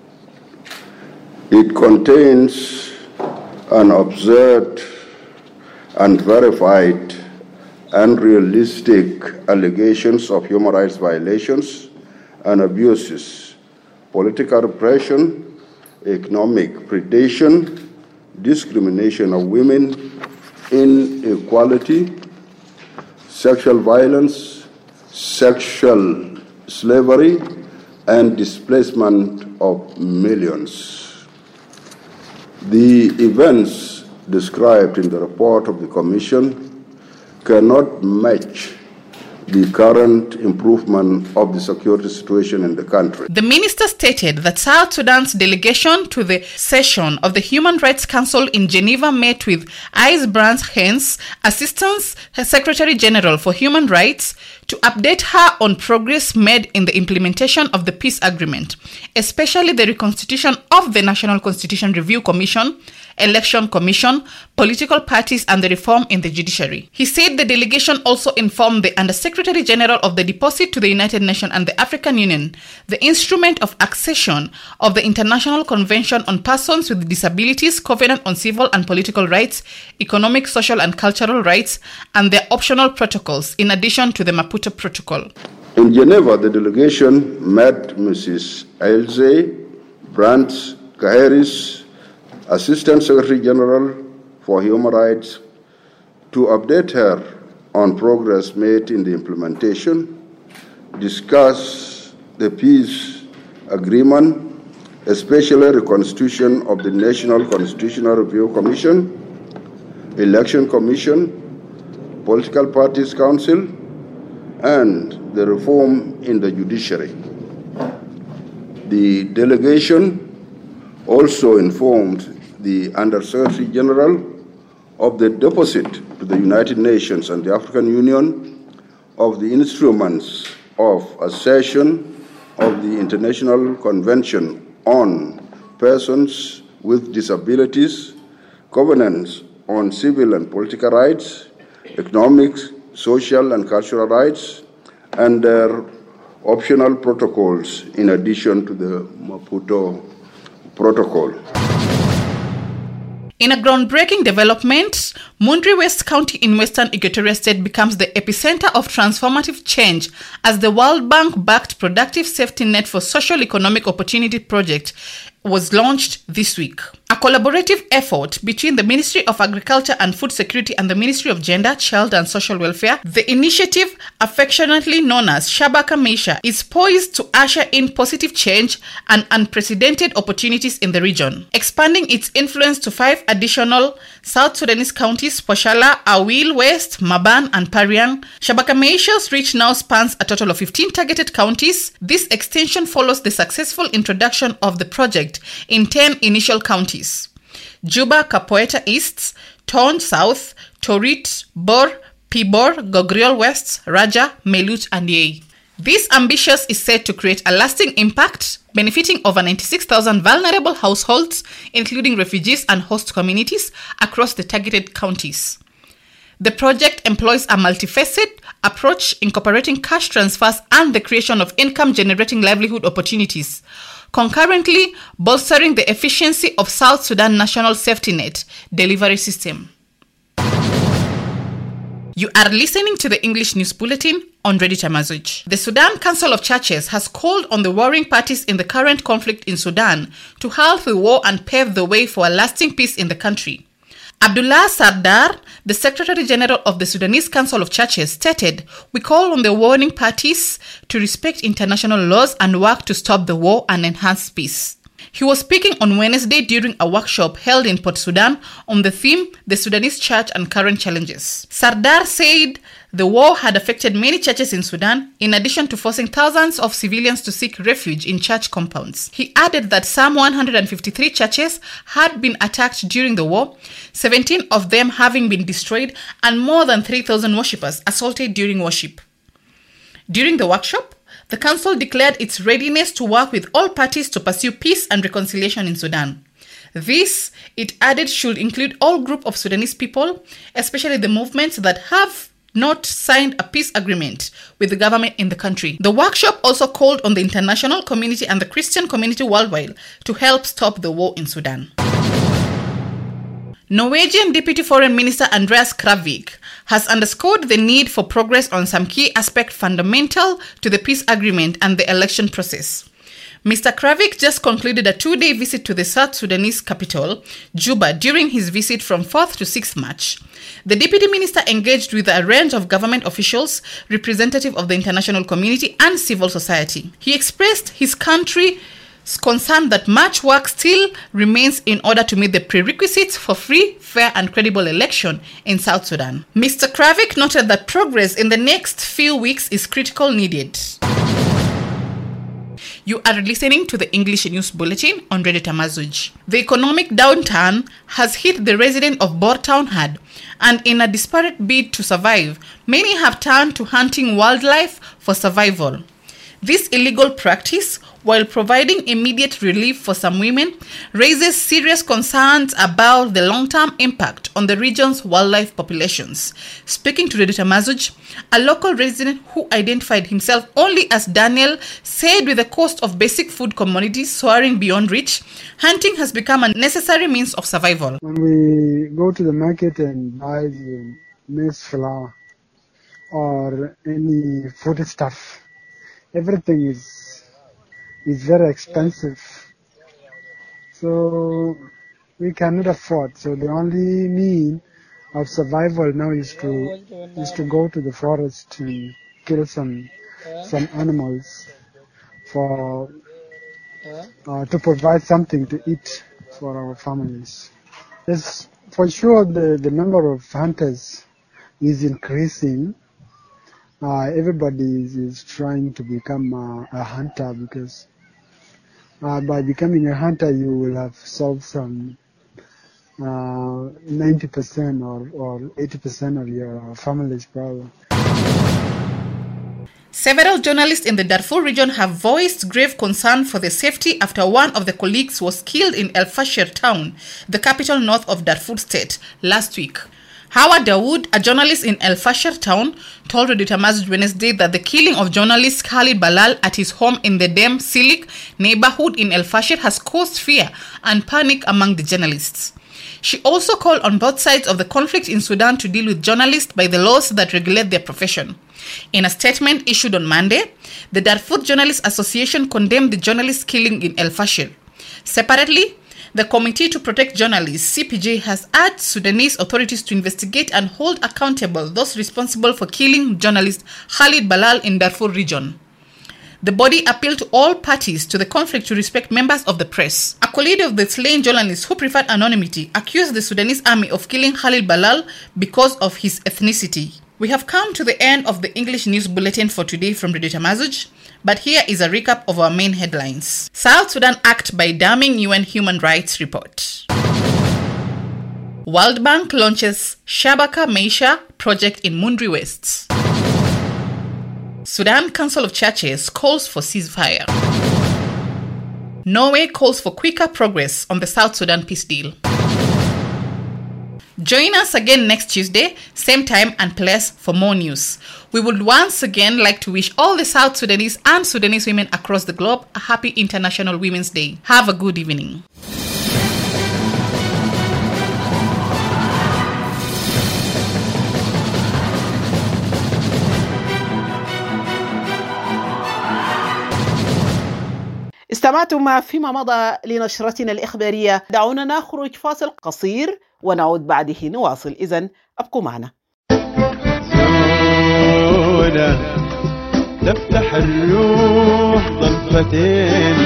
It contains unobserved, unverified, unrealistic allegations of human rights violations and abuses, political repression, economic predation, discrimination of women, inequality, sexual violence, sexual slavery, and displacement of millions. The events described in the report of the Commission cannot match the current improvement of the security situation in the country. The minister stated that South Sudan's delegation to the session of the Human Rights Council in Geneva met with Ys Brands Hens, Assistant Secretary General for Human Rights, to update her on progress made in the implementation of the peace agreement, especially the reconstitution of the National Constitution Review Commission, Election Commission, political parties, and the reform in the judiciary. He said the delegation also informed the Undersecretary General of the Deposit to the United Nations and the African Union, the instrument of accession of the International Convention on Persons with Disabilities, Covenant on Civil and Political Rights, Economic, Social, and Cultural Rights, and their optional protocols, in addition to the Maputo Protocol. In Geneva, the delegation met Missus Ylse Brands Kaheris, Assistant Secretary General for Human Rights, to update her on progress made in the implementation, discuss the peace agreement, especially reconstitution of the National Constitutional Review Commission, Election Commission, Political Parties Council, and the reform in the judiciary. The delegation also informed the Undersecretary General of the Deposit to the United Nations and the African Union of the instruments of accession of the International Convention on Persons with Disabilities, Covenants on Civil and Political Rights, Economic, Social, and Cultural Rights, and their optional protocols in addition to the Maputo Protocol. In a groundbreaking development, Mundri West County in Western Equatoria State becomes the epicenter of transformative change as the World Bank-backed Productive Safety Net for Social Economic Opportunity project was launched this week. A collaborative effort between the Ministry of Agriculture and Food Security and the Ministry of Gender, Child and Social Welfare, the initiative, affectionately known as Shabaka Maisha, is poised to usher in positive change and unprecedented opportunities in the region, expanding its influence to five additional South Sudanese counties: Poshala, Awil West, Maban, and Pariang. Shabaka Maisha's reach now spans a total of fifteen targeted counties. This extension follows the successful introduction of the project in ten initial counties: Juba, Capoeira East, Tonj South, Torit, Bor, Pibor, Gogriol West, Raja, Melut, and Yei. This ambitious is set to create a lasting impact, benefiting over ninety-six thousand vulnerable households, including refugees and host communities, across the targeted counties. The project employs a multifaceted approach incorporating cash transfers and the creation of income-generating livelihood opportunities, concurrently bolstering the efficiency of South Sudan National Safety Net delivery system. You are listening to the English News Bulletin on Radio Tamazuj. The Sudan Council of Churches has called on the warring parties in the current conflict in Sudan to halt the war and pave the way for a lasting peace in the country. Abdullah Sardar, the Secretary General of the Sudanese Council of Churches, stated, "We call on the warring parties to respect international laws and work to stop the war and enhance peace." He was speaking on Wednesday during a workshop held in Port Sudan on the theme, The Sudanese Church and Current Challenges. Sardar said the war had affected many churches in Sudan, in addition to forcing thousands of civilians to seek refuge in church compounds. He added that some one hundred fifty-three churches had been attacked during the war, seventeen of them having been destroyed, and more than three thousand worshippers assaulted during worship. During the workshop, the council declared its readiness to work with all parties to pursue peace and reconciliation in Sudan. This, it added, should include all groups of Sudanese people, especially the movements that have not signed a peace agreement with the government in the country. The workshop also called on the international community and the Christian community worldwide to help stop the war in Sudan. Norwegian Deputy Foreign Minister Andreas Kravik has underscored the need for progress on some key aspects fundamental to the peace agreement and the election process. Mister Kravik just concluded a two-day visit to the South Sudanese capital, Juba, during his visit from fourth to sixth March. The Deputy Minister engaged with a range of government officials, representatives of the international community, and civil society. He expressed his country's concern that much work still remains in order to meet the prerequisites for free, fair, and credible election in South Sudan. Mister Kravik noted that progress in the next few weeks is critical needed. You are listening to the English News Bulletin on Radio Tamazuj. The economic downturn has hit the residents of Bor Town hard, and in a desperate bid to survive, many have turned to hunting wildlife for survival. This illegal practice, while providing immediate relief for some women, raises serious concerns about the long-term impact on the region's wildlife populations. Speaking to Radio Tamazuj, a local resident who identified himself only as Daniel said with the cost of basic food commodities soaring beyond reach, hunting has become a necessary means of survival. When we go to the market and buy the maize flour or any food stuff, everything is is very expensive, so we cannot afford. So the only mean of survival now is to is to go to the forest and kill some some animals for uh, to provide something to eat for our families. Yes, for sure the the number of hunters is increasing. Uh, everybody is, is trying to become uh, a hunter, because uh, by becoming a hunter you will have solved some uh, ninety percent or, or eighty percent of your family's problem. Several journalists in the Darfur region have voiced grave concern for their safety after one of the colleagues was killed in El Fasher town, the capital north of Darfur state, last week. Howard Dawood, a journalist in El Fasher town, told Radio Tamazuj Wednesday that the killing of journalist Khalid Balal at his home in the Dem Silik neighborhood in El Fasher has caused fear and panic among the journalists. She also called on both sides of the conflict in Sudan to deal with journalists by the laws that regulate their profession. In a statement issued on Monday, the Darfur Journalists Association condemned the journalist killing in El Fasher. Separately, the Committee to Protect Journalists, C P J, has urged Sudanese authorities to investigate and hold accountable those responsible for killing journalist Khalid Balal in Darfur region. The body appealed to all parties to the conflict to respect members of the press. A colleague of the slain journalist, who preferred anonymity, accused the Sudanese army of killing Khalid Balal because of his ethnicity. We have come to the end of the English News Bulletin for today from Radio Tamazuj, but here is a recap of our main headlines. South Sudan act by damning U N Human Rights Report. World Bank launches Shabaka Maisha project in Mundri West. Sudan Council of Churches calls for ceasefire. Norway calls for quicker progress on the South Sudan peace deal. Join us again next Tuesday, same time and place for more news. We would once again like to wish all the South Sudanese and Sudanese women across the globe a happy International Women's Day. Have a good evening. استمعتم فيما مضى لنشرتنا الإخبارية. دعونا نخرج فاصل قصير ونعود بعده نواصل. إذن أبقوا معنا. تفتح الروح ضلفتين،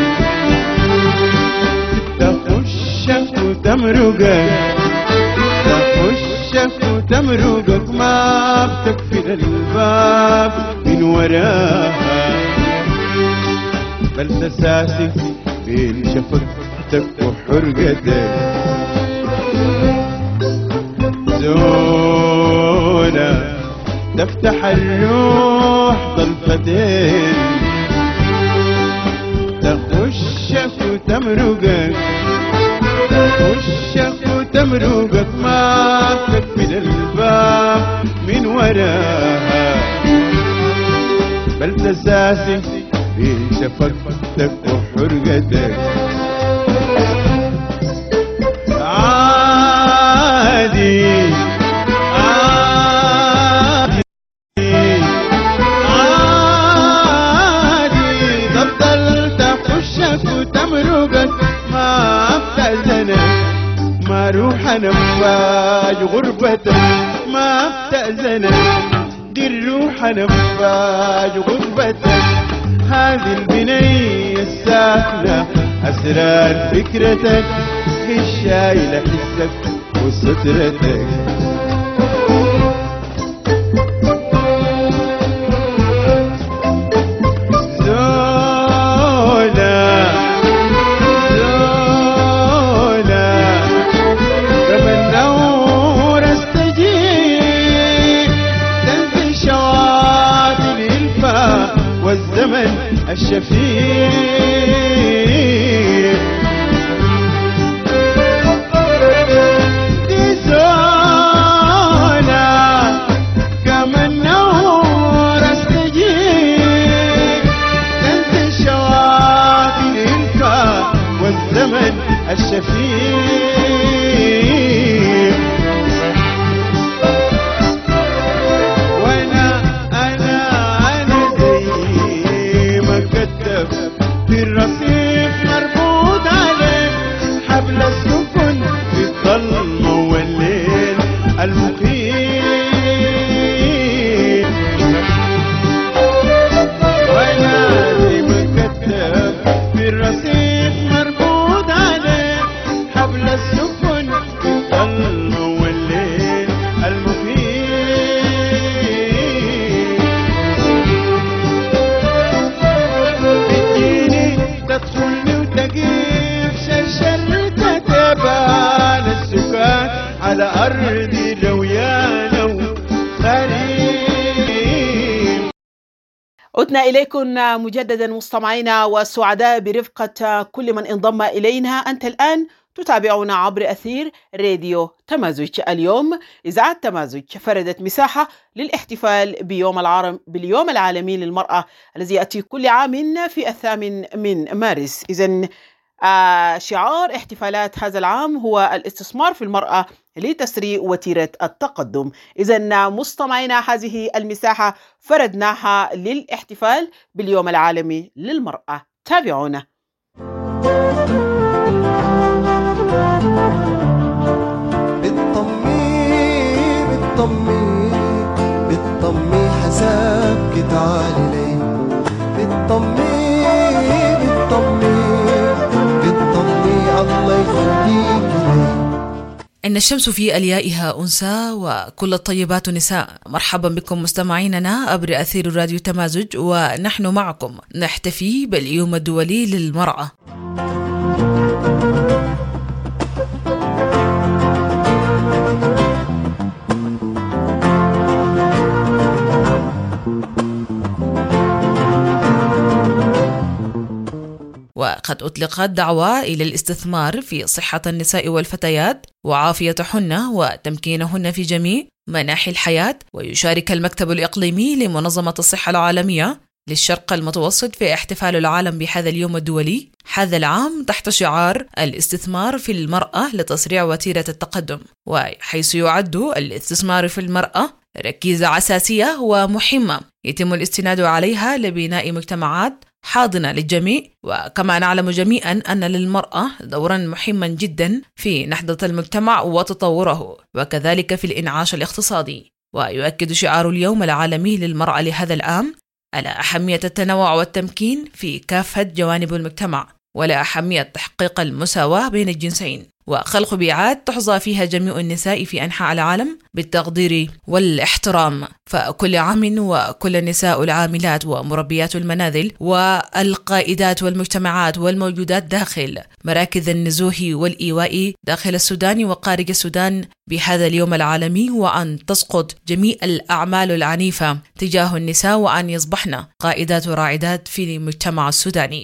تخشك وتمرقك، تخشك وتمرقك، ما بتقفل الباب من وراها، بل تساسي بين شفتك وحرقتك. زونا تفتح الروح ضلفتين، تخشك وتمرقك، تخشك وتمرقك، ما تقفل الباب من وراها، بل تساسي بين شفتك وحرقتك. عادي روح نفاج غربتك، ما بتأذنك دي الروح نفاج غربتك. هذه البنية الساكنة أسرار فكرتك، هي الشايلة حسك وسترتك. الشفيق دي زونا كما النور استجيب، تنزل شواطئ الإلفا والزمن الشفيق. وانا انا انا زي ما كتب في الرصيف مربوط عليه حبل السكن في الظلمة والليل المقيم. وانا زي ما كتب في الرصيف مربوط عليه حبل السكن في الظلمة والليل المقيم. بتجيني تدخلني وتقيف شرشرتها تبان السكان على أرضي رويانة وغريب. عدنا إليكم مجددا مستمعينا وسعداء برفقة كل من انضم إلينا. أنت الآن تتابعنا عبر أثير راديو تمازج. اليوم إذاعة تمازج فردت مساحة للاحتفال بيوم العالم باليوم العالمي للمرأة الذي يأتي كل عام في الثامن من مارس. إذن آه شعار احتفالات هذا العام هو الاستثمار في المرأة لتسريع وتيرة التقدم. إذن مستمعينا هذه المساحة فردناها للاحتفال باليوم العالمي للمرأة. تابعونا. بتطمي بتطمي بتطمي حسابك تعالي لي، بتطمي بتطمي بتطمي الله يخليك لي. إن الشمس في أليائها أنثى وكل الطيبات نساء. مرحبا بكم مستمعيننا عبر أثير راديو تمازج، ونحن معكم نحتفي باليوم الدولي للمرأة. وقد أطلقت دعوة إلى الاستثمار في صحة النساء والفتيات وعافيتهن وتمكينهن في جميع مناحي الحياة. ويشارك المكتب الإقليمي لمنظمة الصحة العالمية للشرق المتوسط في احتفال العالم بهذا اليوم الدولي هذا العام تحت شعار الاستثمار في المرأة لتسريع وتيرة التقدم، وحيث يعد الاستثمار في المرأة ركيزة أساسية ومهمة يتم الاستناد عليها لبناء مجتمعات حاضنة للجميع. وكما نعلم جميعا أن للمرأة دورا مهما جدا في نهضة المجتمع وتطوره، وكذلك في الإنعاش الاقتصادي. ويؤكد شعار اليوم العالمي للمرأة لهذا العام على أهمية التنوع والتمكين في كافة جوانب المجتمع، ولا أهمية تحقيق المساواة بين الجنسين، وخلق بيئات تحظى فيها جميع النساء في أنحاء العالم بالتقدير والاحترام. فكل عام وكل النساء العاملات ومربيات المنازل والقائدات والمجتمعات والموجودات داخل مراكز النزوه والإيواء داخل السودان وخارج السودان بهذا اليوم العالمي، وأن تسقط جميع الأعمال العنيفة تجاه النساء، وأن يصبحن قائدات وراعدات في المجتمع السوداني.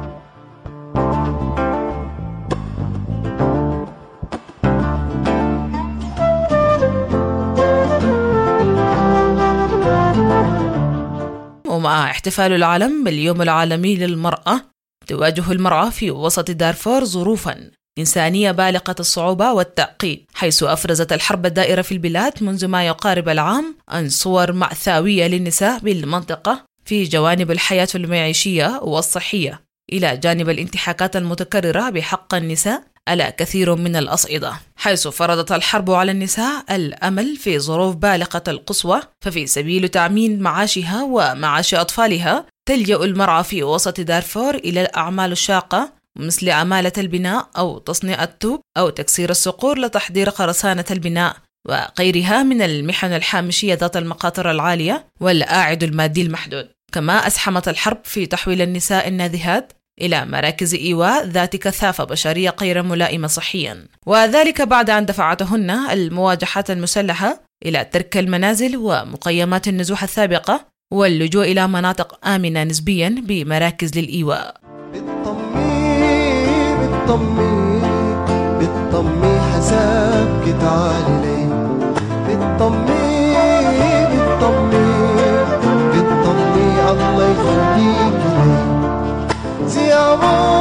ومع احتفال العالم باليوم العالمي للمرأة، تواجه المرأة في وسط دارفور ظروفاً إنسانية بالغة الصعوبة والتعقيد، حيث أفرزت الحرب الدائرة في البلاد منذ ما يقارب العام عن صور مأساوية للنساء بالمنطقة في جوانب الحياة المعيشية والصحية، إلى جانب الانتهاكات المتكررة بحق النساء على كثير من الأصعدة، حيث فرضت الحرب على النساء الأمل في ظروف بالغة القسوة. ففي سبيل تأمين معاشها ومعاش أطفالها تلجأ المرأة في وسط دارفور إلى الأعمال الشاقة مثل عمالة البناء أو تصنيع الطوب أو تكسير الصقور لتحضير خرسانة البناء وغيرها من المحن الحامشية ذات المخاطر العالية والآعد المادي المحدود. كما أسحمت الحرب في تحويل النساء النازحات إلى مراكز إيواء ذات كثافة بشرية غير ملائمة صحيا، وذلك بعد أن دفعتهن المواجهات المسلحة إلى ترك المنازل ومقيمات النزوح السابقة واللجوء إلى مناطق آمنة نسبيا بمراكز للإيواء. بتطمي بتطمي بتطمي حسابك تعالي لي، بتطمي بتطمي بتطمي الله يخليك لي زي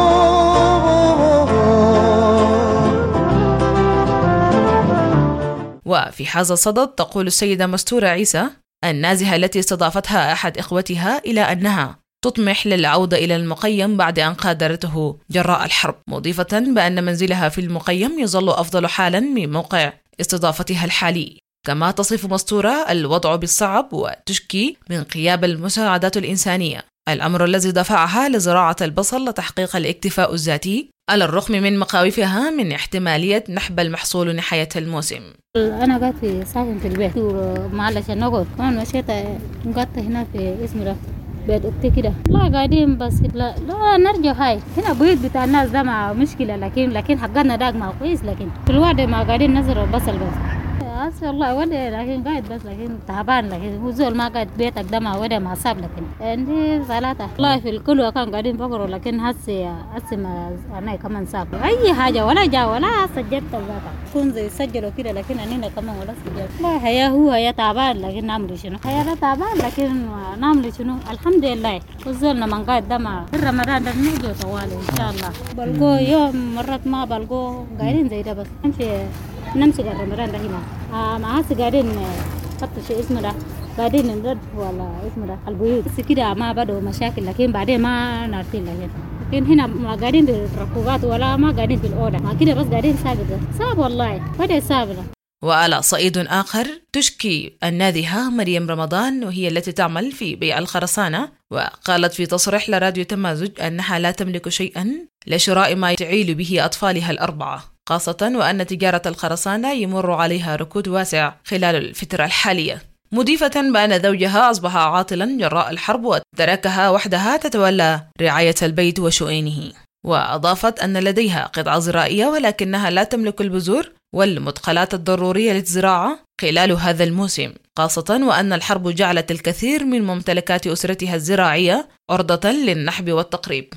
وفي هذا الصدد تقول السيدة مستورة عيسى النازحة التي استضافتها أحد إخوتها إلى أنها تطمح للعودة إلى المقيم بعد أن غادرته جراء الحرب، مضيفة بأن منزلها في المقيم يظل أفضل حالا من موقع استضافتها الحالي. كما تصف مستورة الوضع بالصعب وتشكي من غياب المساعدات الإنسانية، الأمر الذي دفعها لزراعة البصل لتحقيق الاكتفاء الذاتي على الرغم من مخاوفها من احتمالية نحب المحصول نهاية الموسم. أنا قاعد في ساكن في البيت معلش نقعد، كمان مشيت قعدت هنا في اسمه ده بيت أختي كده، لا قاعدين بس لا لا نرجع هاي هنا بيت بتاع الناس ده مع مشكلة، لكن لكن حقنا داق ما كويس، لكن في الوقت ما قاعدين نزرع البصل بس. أسف الله ودي لكن قاعد بس لكن تعبان، لكن هو زول ما قاعد بيتك ده ما ودي ما صاب، لكن عندي ثلاثة والله في الكل كان قاعدين بقروا، لكن هسي هسي ما أنا كمان صاب أي حاجة ولا جا ولا سجلت ذاته كون زي سجلوا كده، لكن أنا كمان ولا سجلت. لا هي هو هي تعبان لكن نعمل شنو، هي تعبان لكن نعمل شنو الحمد لله. وزولنا من قاعد ده ما في رمضان ده نيجي طوالي إن شاء الله، بلقو يوم مرات ما بلقو قاعدين زي ده بس نمشي نمسك رمضان ده هنا آه ما هسه قاعدين حطوا شيء اسمه ده قاعدين نرد ولا اسمه ده البيوت بس كده ما بدوا مشاكل، لكن بعدين ما نعرفين لكن لكن هنا ما قاعدين بالركوبات ولا ما قاعدين بالأوضة، ما كده بس قاعدين سابقة صعب والله بدأ سابقة. وعلى صعيد آخر تشكي النازحة مريم رمضان وهي التي تعمل في بيع الخرسانة، وقالت في تصريح لراديو تمازج أنها لا تملك شيئا لشراء ما تعيل به أطفالها الأربعة، خاصة وأن تجارة الخرسانة يمر عليها ركود واسع خلال الفترة الحالية، مضيفة بأن زوجها أصبح عاطلا جراء الحرب وتركها وحدها تتولى رعاية البيت وشؤونه. وأضافت أن لديها قطعة زراعية ولكنها لا تملك البذور والمدخلات الضرورية للزراعة خلال هذا الموسم، خاصة وأن الحرب جعلت الكثير من ممتلكات أسرتها الزراعية عرضة للنحب والتقريب.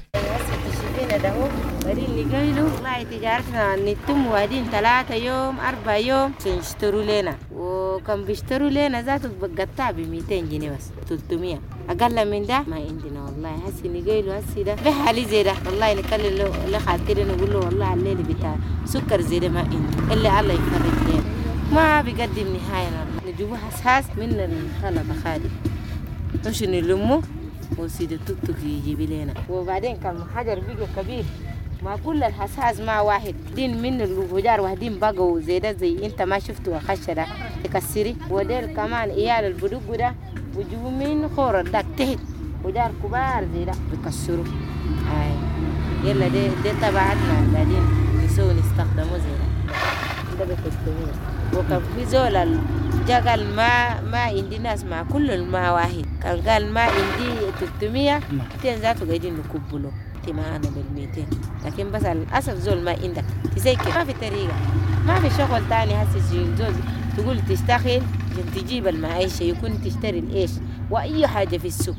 اللي قايلوا والله تجارتنا نتم وادين ثلاثة يوم أربعة يوم سنشتروا لنا، وكان بيشتروا لنا ذاته بقطع بميتين جنيه بس ثلاثمية، أقل من ده ما عندنا والله. هسي نقايلوا هسي ده بحالي زي ده والله نكلم له اللي خاطرين نقول له والله على الليل بتاع سكر زي ده ما عندي إلا الله يفرج لنا، ما بيقدم نهاية نجيبه حساس من الطلبة خالي مش نلمه وسيد التوك يجيب لنا. وبعدين كان حجر بيجي كبير ما كل الحساس مع واحد دين من الوجار واحدين بقوا زي ده زي انت ما شفتوا خشرة تكسري ودير كمان ايال البدوق ده وجيبوا من خور داك تحت وجار كبار زي ده بيكسروا. هاي يلا دي دي تبعتنا بعدين نسوي نستخدمه زي ده ده بتستخدمه. وكان في زول جا قال ما ما عندي ناس مع كل الماء واحد كان قال ما عندي ثلاثمية تين ذاته قاعدين نكبله معنا بالميتين لكن بس للأسف زول ما عندك تسيكي ما في طريقة ما في شغل تاني هسه زول تقول تشتغل عشان تجيب المعيشة يكون تشتري الإيش وأي حاجة في السوق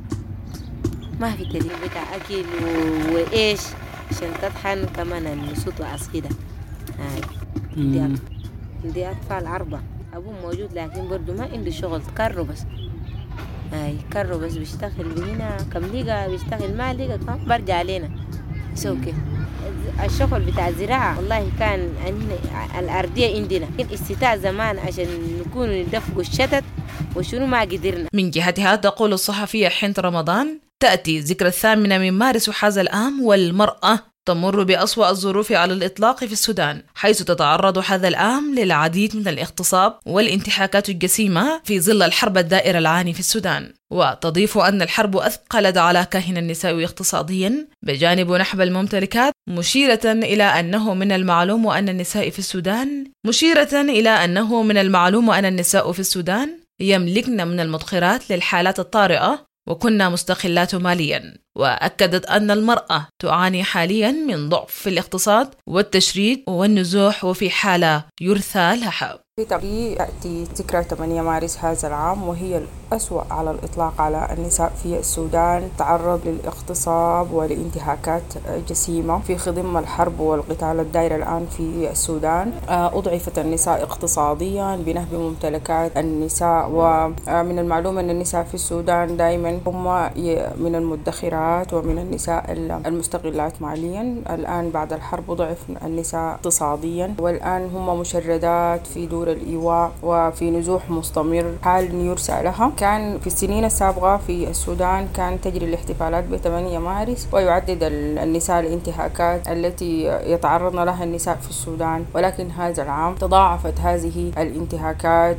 ما في طريقة بتاع أكل وإيش عشان تطحن كمان النسوط وعصيدة. هاي دي, دي أطفال أربعة أبوه موجود لكن برضو ما عنده شغل كرو بس. هاي كرو بس بيشتغل بهنا كم ليقى بيشتغل ما ليقى كم برجع علينا سوكي. الشغل بتاع الزراعة والله كان الأرضية عندنا استطاع زمان عشان نكون ندفقوا الشتت وشنو ما قدرنا. من جهتها تقول الصحفية حنت رمضان تأتي ذكرى الثامنة من مارس وحاز العام والمرأة تمر بأسوأ الظروف على الإطلاق في السودان، حيث تتعرض هذا العام للعديد من الاغتصاب والانتهاكات الجسيمة في ظل الحرب الدائرة العاني في السودان. وتضيف أن الحرب أثقلت على كاهن النساء اقتصاديا بجانب نحب الممتلكات، مشيرة إلى أنه من المعلوم أن النساء في السودان مشيرة إلى أنه من المعلوم أن النساء في السودان يملكن من المدخرات للحالات الطارئة وكنا مستقلات ماليا. وأكدت أن المرأة تعاني حاليا من ضعف في الاقتصاد والتشريد والنزوح وفي حالة يرثى لها. في تقرير تأتي ذكرى ثمانية مارس هذا العام وهي الأسوأ على الإطلاق على النساء في السودان، تعرض للاغتصاب والانتهاكات جسيمة في خضم الحرب والقتال الدائر الآن في السودان. أضعفت النساء اقتصاديا بنهب ممتلكات النساء، ومن المعلوم أن النساء في السودان دائما هم من المدخرات ومن النساء المستقلات ماليا. الآن بعد الحرب ضعف النساء اقتصاديا والآن هم مشردات في دور الإيواء وفي نزوح مستمر حال يرسى لها. كان في السنين السابقة في السودان كان تجري الاحتفالات ب ثمانية مارس ويعدد النساء الانتهاكات التي يتعرضن لها النساء في السودان، ولكن هذا العام تضاعفت هذه الانتهاكات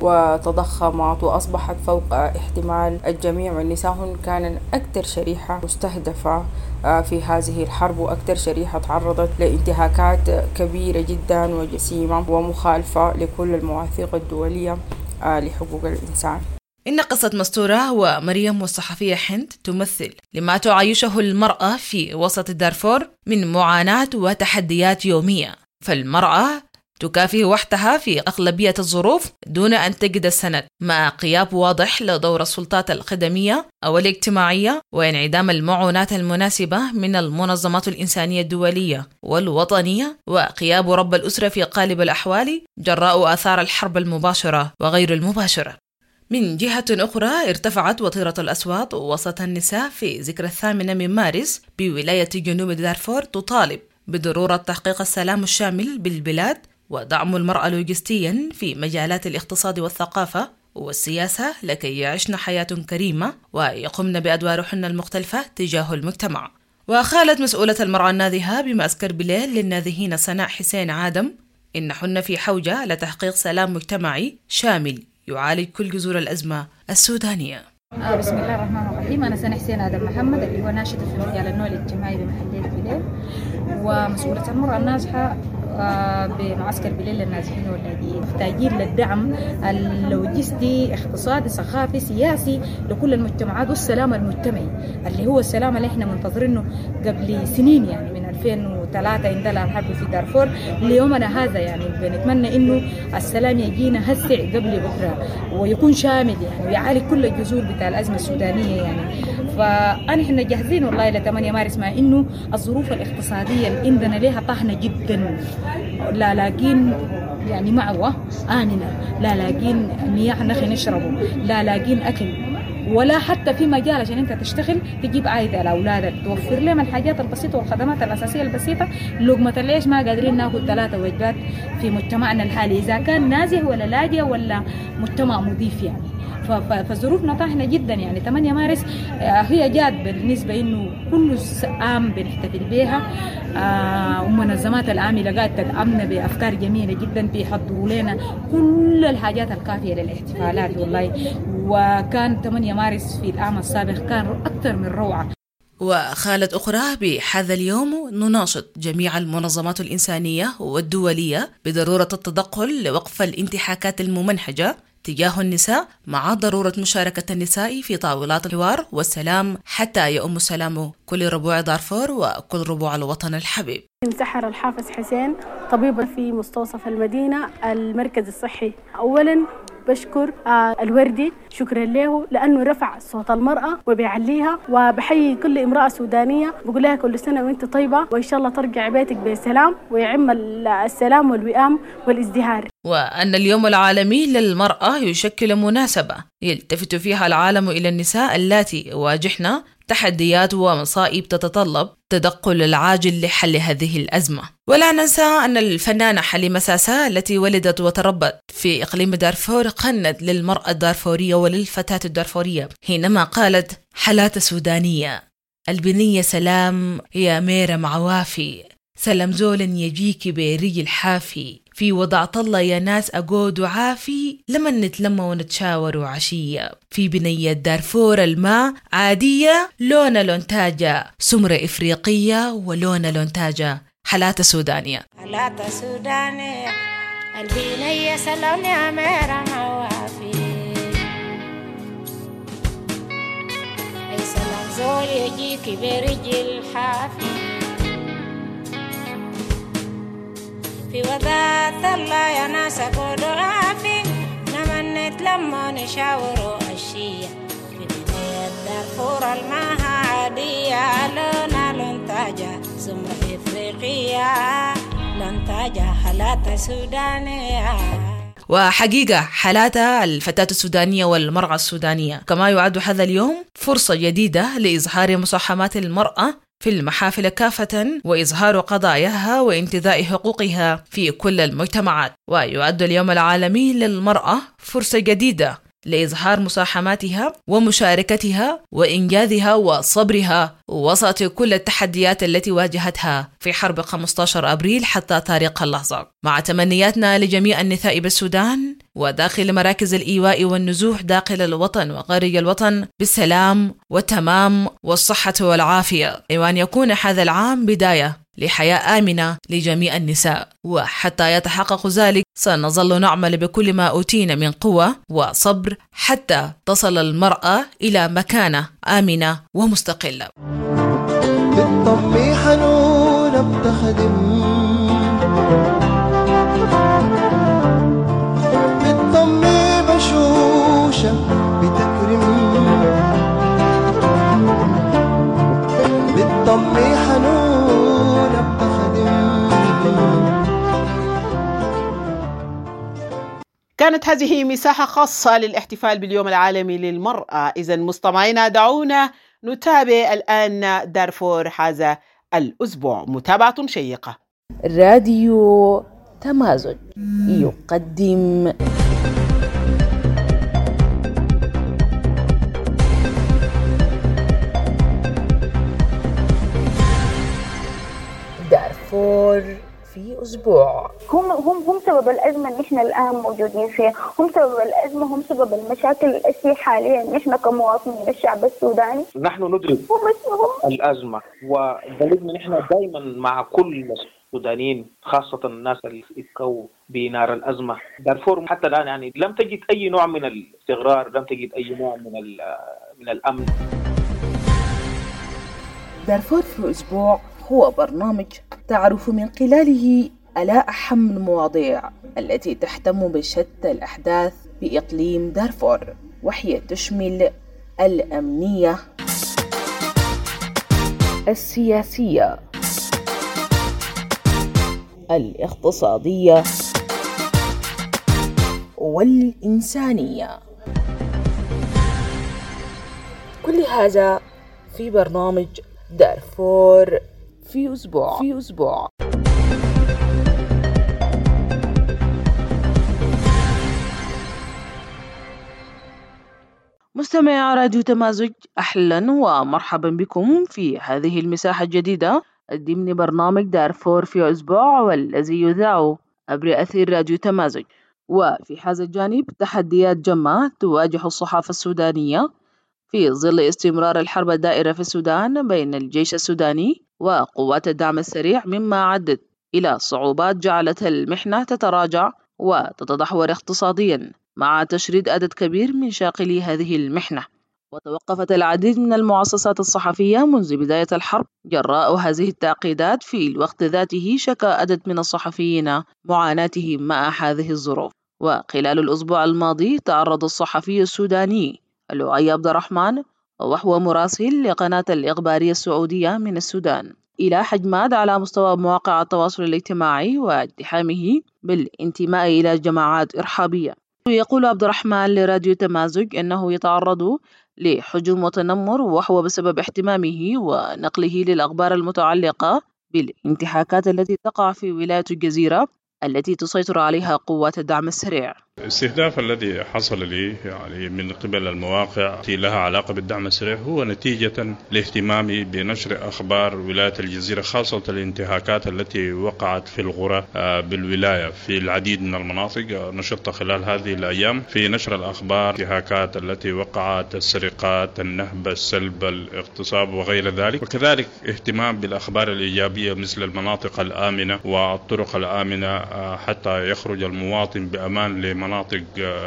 وتضخمت وأصبحت فوق احتمال الجميع، والنساء كان أكثر شريحة مستهدفة في هذه الحرب وأكثر شريحة تعرضت لانتهاكات كبيرة جدا وجسيمة ومخالفة لكل المواثيق الدولية لحقوق الإنسان. إن قصة مستورة ومريم والصحفية حنت تمثل لما تعيشه المرأة في وسط دارفور من معاناة وتحديات يومية، فالمرأة تكافح وحدها في أغلبية الظروف دون أن تجد السند، مع غياب واضح لدور السلطات الخدمية أو الاجتماعية وانعدام المعونات المناسبة من المنظمات الإنسانية الدولية والوطنية، وغياب رب الأسرة في غالب الأحوال جراء آثار الحرب المباشرة وغير المباشرة. من جهة أخرى ارتفعت وتيرة الأصوات وسط النساء في ذكرى الثامنة من مارس بولاية جنوب دارفور تطالب بضرورة تحقيق السلام الشامل بالبلاد ودعم المرأة لوجستيا في مجالات الاقتصاد والثقافة والسياسة لكي يعيشن حياة كريمة ويقمن بأدوارهن المختلفة تجاه المجتمع. وقالت مسؤولة المرأة النازحة بمعسكر بليل للنازحين سناء حسين عادم إنهن في حوجة لتحقيق سلام مجتمعي شامل يعالج كل جذور الأزمة السودانية. آه بسم الله الرحمن الرحيم. أنا سناء حسين آدم محمد اللي هو ناشطة في مجال النوع الاجتماعي بمحلية بليل، ومسؤولة المرأة النازحة آه بمعسكر بليل للنازحين واللاجئين. محتاجين للدعم اللوجستي اقتصادي ثقافي سياسي لكل المجتمعات والسلام المجتمعي اللي هو السلام اللي احنا منتظرينه قبل سنين، يعني من ألفين وثلاثة عندنا الحرب في دارفور ليومنا هذا. يعني بنتمنى انه السلام يجينا هسع قبل بكره ويكون شامل يعني ويعالج كل الجذور بتاع الازمه السودانيه يعني. فانا احنا جاهزين والله ل ثمانية مارس، مع انه الظروف الاقتصاديه اللي عندنا لها طحنه جدا، لا لاقين يعني معوه آمنة، لا لاقين مياه نخي نشربه، لا لاقين أكل، ولا حتى في مجال عشان انت تشتغل تجيب عايد على اولادك، توفر لهم الحاجات البسيطه والخدمات الاساسيه البسيطه. لقمه العيش ما قادرين ناكل ثلاثه وجبات في مجتمعنا الحالي، اذا كان نازح ولا لاجئ ولا مجتمع مضيف يعني. فظروفنا طاحنه جدا يعني. ثمانية مارس هي جات بالنسبه انه كل عام بنحتفل بها، ومنظمات العامله قاعده تدعمنا بافكار جميله جدا، بيحضروا لنا كل الحاجات الكافيه للاحتفالات والله. وكان ثمانية مارس في العام السابق كان اكثر من روعه. وخالة أخرى بهذا اليوم نناشط جميع المنظمات الإنسانية والدولية بضرورة التدخل لوقف الانتهاكات الممنهجة تجاه النساء، مع ضرورة مشاركة النساء في طاولات الحوار والسلام حتى يؤم السلام كل ربوع دارفور وكل ربوع الوطن الحبيب. انتحر الحافظ حسين طبيبا في مستوصف المدينة المركز الصحي. أولا بشكر الوردي شكرا له لأنه رفع صوت المرأة وبيعليها، وبحيي كل امرأة سودانية بقول لها كل سنة وانت طيبة، وإن شاء الله ترجع بيتك بسلام ويعم السلام والوئام والازدهار. وأن اليوم العالمي للمرأة يشكل مناسبة يلتفت فيها العالم إلى النساء اللاتي يواجهن تحديات ومصائب تتطلب تدخل العاجل لحل هذه الأزمة. ولا ننسى أن الفنانة حليمة ساسا التي ولدت وتربت في إقليم دارفور غنت للمرأة الدارفورية وللفتاة الدارفورية حينما قالت: حالات سودانية البنية سلام يا ميرة معوافي، سلام زول يجيك بيري الحافي، في وضع طلة يا ناس أقود عافي، لما نتلم ونتشاور عشية، في بنية دارفور الماء عادية لون لونتاجة، سمرة إفريقية ولون لونتاجة. حالات سودانية حالات سودانية البنية سلام يا ميرة معوافي، أي سلام زول يجيك برجل حافي، في وذات الله يا ناس أقول عافي، نمنت لما نشاوروا الشيء، في بنية دارفور الماء عادية لون لونتاجة، سمرة إفريقية لونتاجة، حالات سودانية. وحقيقة حالات الفتاة السودانية والمرأة السودانية كما يعد هذا اليوم فرصة جديدة لإظهار مصاحمات المرأة في المحافل كافة وإظهار قضاياها وانتزاع حقوقها في كل المجتمعات. ويعد اليوم العالمي للمرأة فرصة جديدة لإظهار مصاحماتها ومشاركتها وإنجازها وصبرها وسط كل التحديات التي واجهتها في حرب خمسة عشر أبريل حتى تاريخ اللحظة. مع تمنياتنا لجميع النساء بالسودان وداخل مراكز الإيواء والنزوح داخل الوطن وخارج الوطن بالسلام والتمام والصحة والعافية، وأن يكون هذا العام بداية لحياة آمنة لجميع النساء. وحتى يتحقق ذلك سنظل نعمل بكل ما أوتينا من قوة وصبر حتى تصل المرأة إلى مكانة آمنة ومستقلة. بالطمي حنونة بتخدم، بالطمي بشوشة بتكرم، بالطمي حنونة بتخدم. كانت هذه مساحة خاصة للاحتفال باليوم العالمي للمرأة. إذن مستمعينا دعونا نتابع الآن دارفور هذا الأسبوع، متابعة شيقة. راديو تمازج يقدم دارفور في أسبوع. هم هم هم سبب الأزمة اللي إحنا الآن موجودين فيها، هم سبب الأزمة، هم سبب المشاكل التي حاليا إحنا كمواطنين الشعب السوداني. نحن ندرك الأزمة، وبلغنا نحن دائما مع كل السودانيين خاصة الناس اللي يبكوا بنار الأزمة. دارفور حتى الآن يعني لم تجد أي نوع من الاستقرار، لم تجد أي نوع من من الأمن. دارفور في أسبوع هو برنامج تعرف من خلاله على أهم المواضيع التي تهتم بشتى الأحداث بإقليم دارفور، وهي تشمل الأمنية، السياسية، الاقتصادية والإنسانية. كل هذا في برنامج دارفور في أسبوع في أسبوع مستمع راديو تمازج، أهلا ومرحبا بكم في هذه المساحة الجديدة ضمن برنامج دارفور في أسبوع، والذي يذاع عبر أثير راديو تمازج. وفي هذا الجانب تحديات جمة تواجه الصحافة السودانية في ظل استمرار الحرب الدائرة في السودان بين الجيش السوداني وقوات الدعم السريع، مما عدت إلى صعوبات جعلت المحنة تتراجع وتتدهور اقتصاديا مع تشريد عدد كبير من شاغلي هذه المحنة. وتوقفت العديد من المؤسسات الصحفية منذ بداية الحرب جراء هذه التعقيدات. في الوقت ذاته شكى عدد من الصحفيين معاناتهم مع هذه الظروف. وخلال الأسبوع الماضي تعرض الصحفي السوداني لؤي عبد الرحمن، وهو مراسل لقناة الإخبارية السعودية من السودان، إلى هجمات على مستوى مواقع التواصل الاجتماعي واتهامه بالانتماء إلى جماعات إرهابية. يقول عبد الرحمن لراديو تمازج أنه يتعرض لهجوم وتنمر، وهو بسبب اهتمامه ونقله للأخبار المتعلقة بالانتهاكات التي تقع في ولاية الجزيرة التي تسيطر عليها قوات الدعم السريع. الاستهداف الذي حصل لي يعني من قبل المواقع التي لها علاقة بالدعم السريع هو نتيجة لاهتمامي بنشر أخبار ولاية الجزيرة، خاصة الانتهاكات التي وقعت في القرى بالولاية في العديد من المناطق. نشرت خلال هذه الأيام في نشر الأخبار الانتهاكات التي وقعت، السرقات، النهب، السلب، الاغتصاب وغير ذلك، وكذلك اهتمام بالأخبار الإيجابية مثل المناطق الآمنة والطرق الآمنة حتى يخرج المواطن بأمان لمناطق مناطق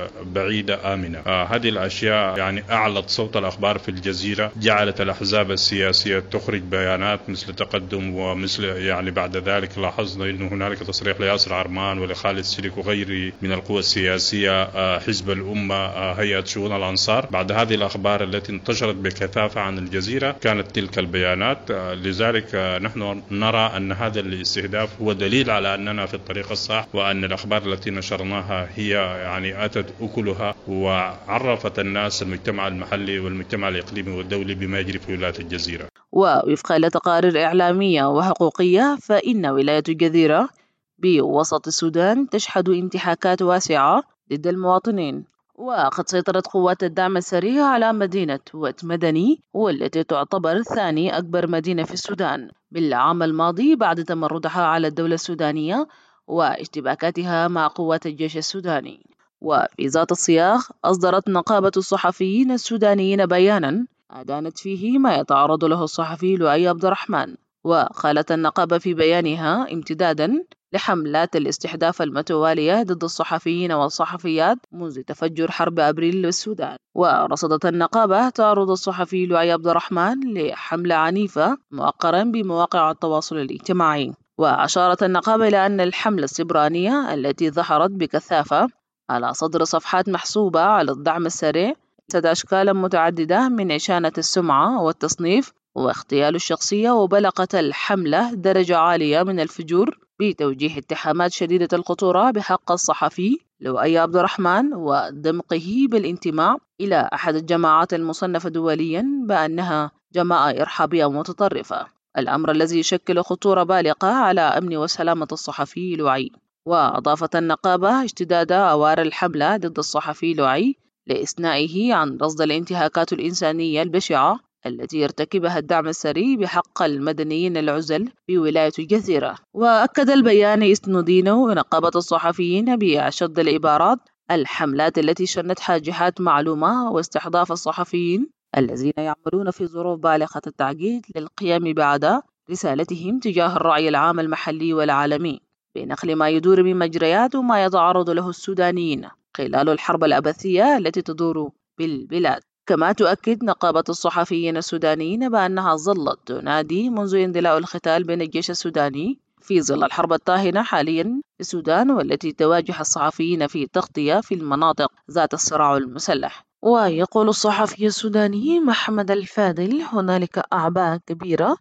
بعيدة آمنة. آه هذه الأشياء يعني أعلت صوت الأخبار في الجزيرة، جعلت الأحزاب السياسية تخرج بيانات مثل تقدم، ومثل يعني بعد ذلك لاحظنا أنه هنالك تصريح لياسر عرمان ولخالد سليك وغيره من القوى السياسية، آه حزب الأمة، آه هيئة شؤون الأنصار. بعد هذه الأخبار التي انتشرت بكثافة عن الجزيرة كانت تلك البيانات. آه لذلك آه نحن نرى أن هذا الاستهداف هو دليل على أننا في الطريق الصح، وأن الأخبار التي نشرناها هي يعني أتت أكلها وعرفت الناس المجتمع المحلي والمجتمع الإقليمي والدولي بما يجري في ولاية الجزيرة. ووفقا لتقارير إعلامية وحقوقية، فإن ولاية الجزيرة بوسط السودان تشهد انتهاكات واسعة ضد المواطنين. وقد سيطرت قوات الدعم السريع على مدينة وات مدني، والتي تعتبر ثاني أكبر مدينة في السودان بالعام الماضي بعد تمردها على الدولة السودانية واشتباكاتها مع قوات الجيش السوداني. وفي ذات السياق أصدرت نقابة الصحفيين السودانيين بيانا أدانت فيه ما يتعرض له الصحفي لؤي عبد الرحمن. وقالت النقابة في بيانها امتدادا لحملات الاستهداف المتوالية ضد الصحفيين والصحفيات منذ تفجر حرب أبريل بالسودان. ورصدت النقابة تعرض الصحفي لؤي عبد الرحمن لحملة عنيفة مؤخرا بمواقع التواصل الاجتماعي. وأشارت النقابة إلى أن الحملة السبرانية التي ظهرت بكثافة على صدر صفحات محسوبة على الدعم السريع أخذت أشكالا متعددة من إشانة السمعة والتصنيف واغتيال الشخصية، وبلغت الحملة درجة عالية من الفجور بتوجيه اتهامات شديدة الخطورة بحق الصحفي لؤي عبد الرحمن ودمقه بالانتماء إلى أحد الجماعات المصنفة دوليا بأنها جماعة إرهابية متطرفة، الأمر الذي يشكل خطورة بالغة على أمن وسلامة الصحفي لؤي. وأضافت النقابة اشتداد أوار الحملة ضد الصحفي لؤي لإثنائه عن رصد الانتهاكات الإنسانية البشعة التي يرتكبها الدعم السري بحق المدنيين العزل في ولاية الجزيرة. وأكد البيان إسنودين ونقابة الصحفيين بأشد العبارات الحملات التي شنتها جهات معلومة واستحضاف الصحفيين الذين يعملون في ظروف بالغة التعقيد للقيام بأداء رسالتهم تجاه الرأي العام المحلي والعالمي بنقل ما يدور من مجريات وما يتعرض له السودانيين خلال الحرب الأبثية التي تدور بالبلاد. كما تؤكد نقابة الصحفيين السودانيين بأنها ظلت تنادي منذ اندلاع القتال بين الجيش السوداني في ظل الحرب الطاحنة حاليا في السودان، والتي تواجه الصحفيين في تغطية في المناطق ذات الصراع المسلح. ويقول الصحفي السوداني محمد الفاضل: هنالك أعباء كبيرة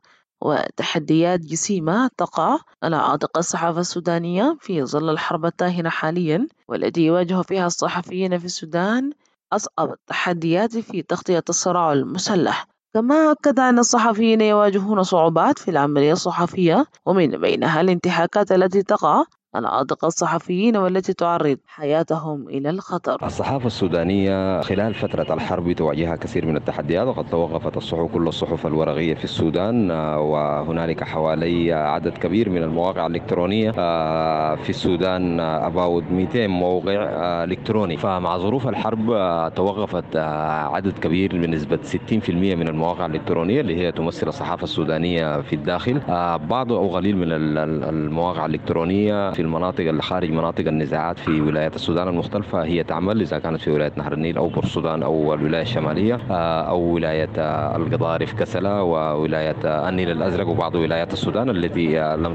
وتحديات جسيمة تقع على عاتق الصحافة السودانية في ظل الحرب الطاحنة حاليا، والتي يواجه فيها الصحفيين في السودان أصعب التحديات في تغطية الصراع المسلح. كما أكد أن الصحفيين يواجهون صعوبات في العملية الصحفية، ومن بينها الانتهاكات التي تقع على عاتق الصحفيين والتي تعرض حياتهم إلى الخطر. الصحافة السودانية خلال فترة الحرب تواجهها كثير من التحديات، وقد توقفت الصحف كل الصحف الورقية في السودان، وهنالك حوالي عدد كبير من المواقع الإلكترونية في السودان، about مئتين موقع إلكتروني. فمع ظروف الحرب توقفت عدد كبير بنسبة ستين بالمئة من المواقع الإلكترونية اللي هي تمثل الصحافة السودانية في الداخل. بعض أو قليل من المواقع الإلكترونية في المناطق اللي خارج مناطق النزاعات في ولايات السودان المختلفة هي تعمل، إذا كانت في ولاية نهر النيل أو بور السودان أو الولاية الشمالية أو ولاية القضارف كسلة وولاية النيل الأزرق وبعض ولايات السودان التي لم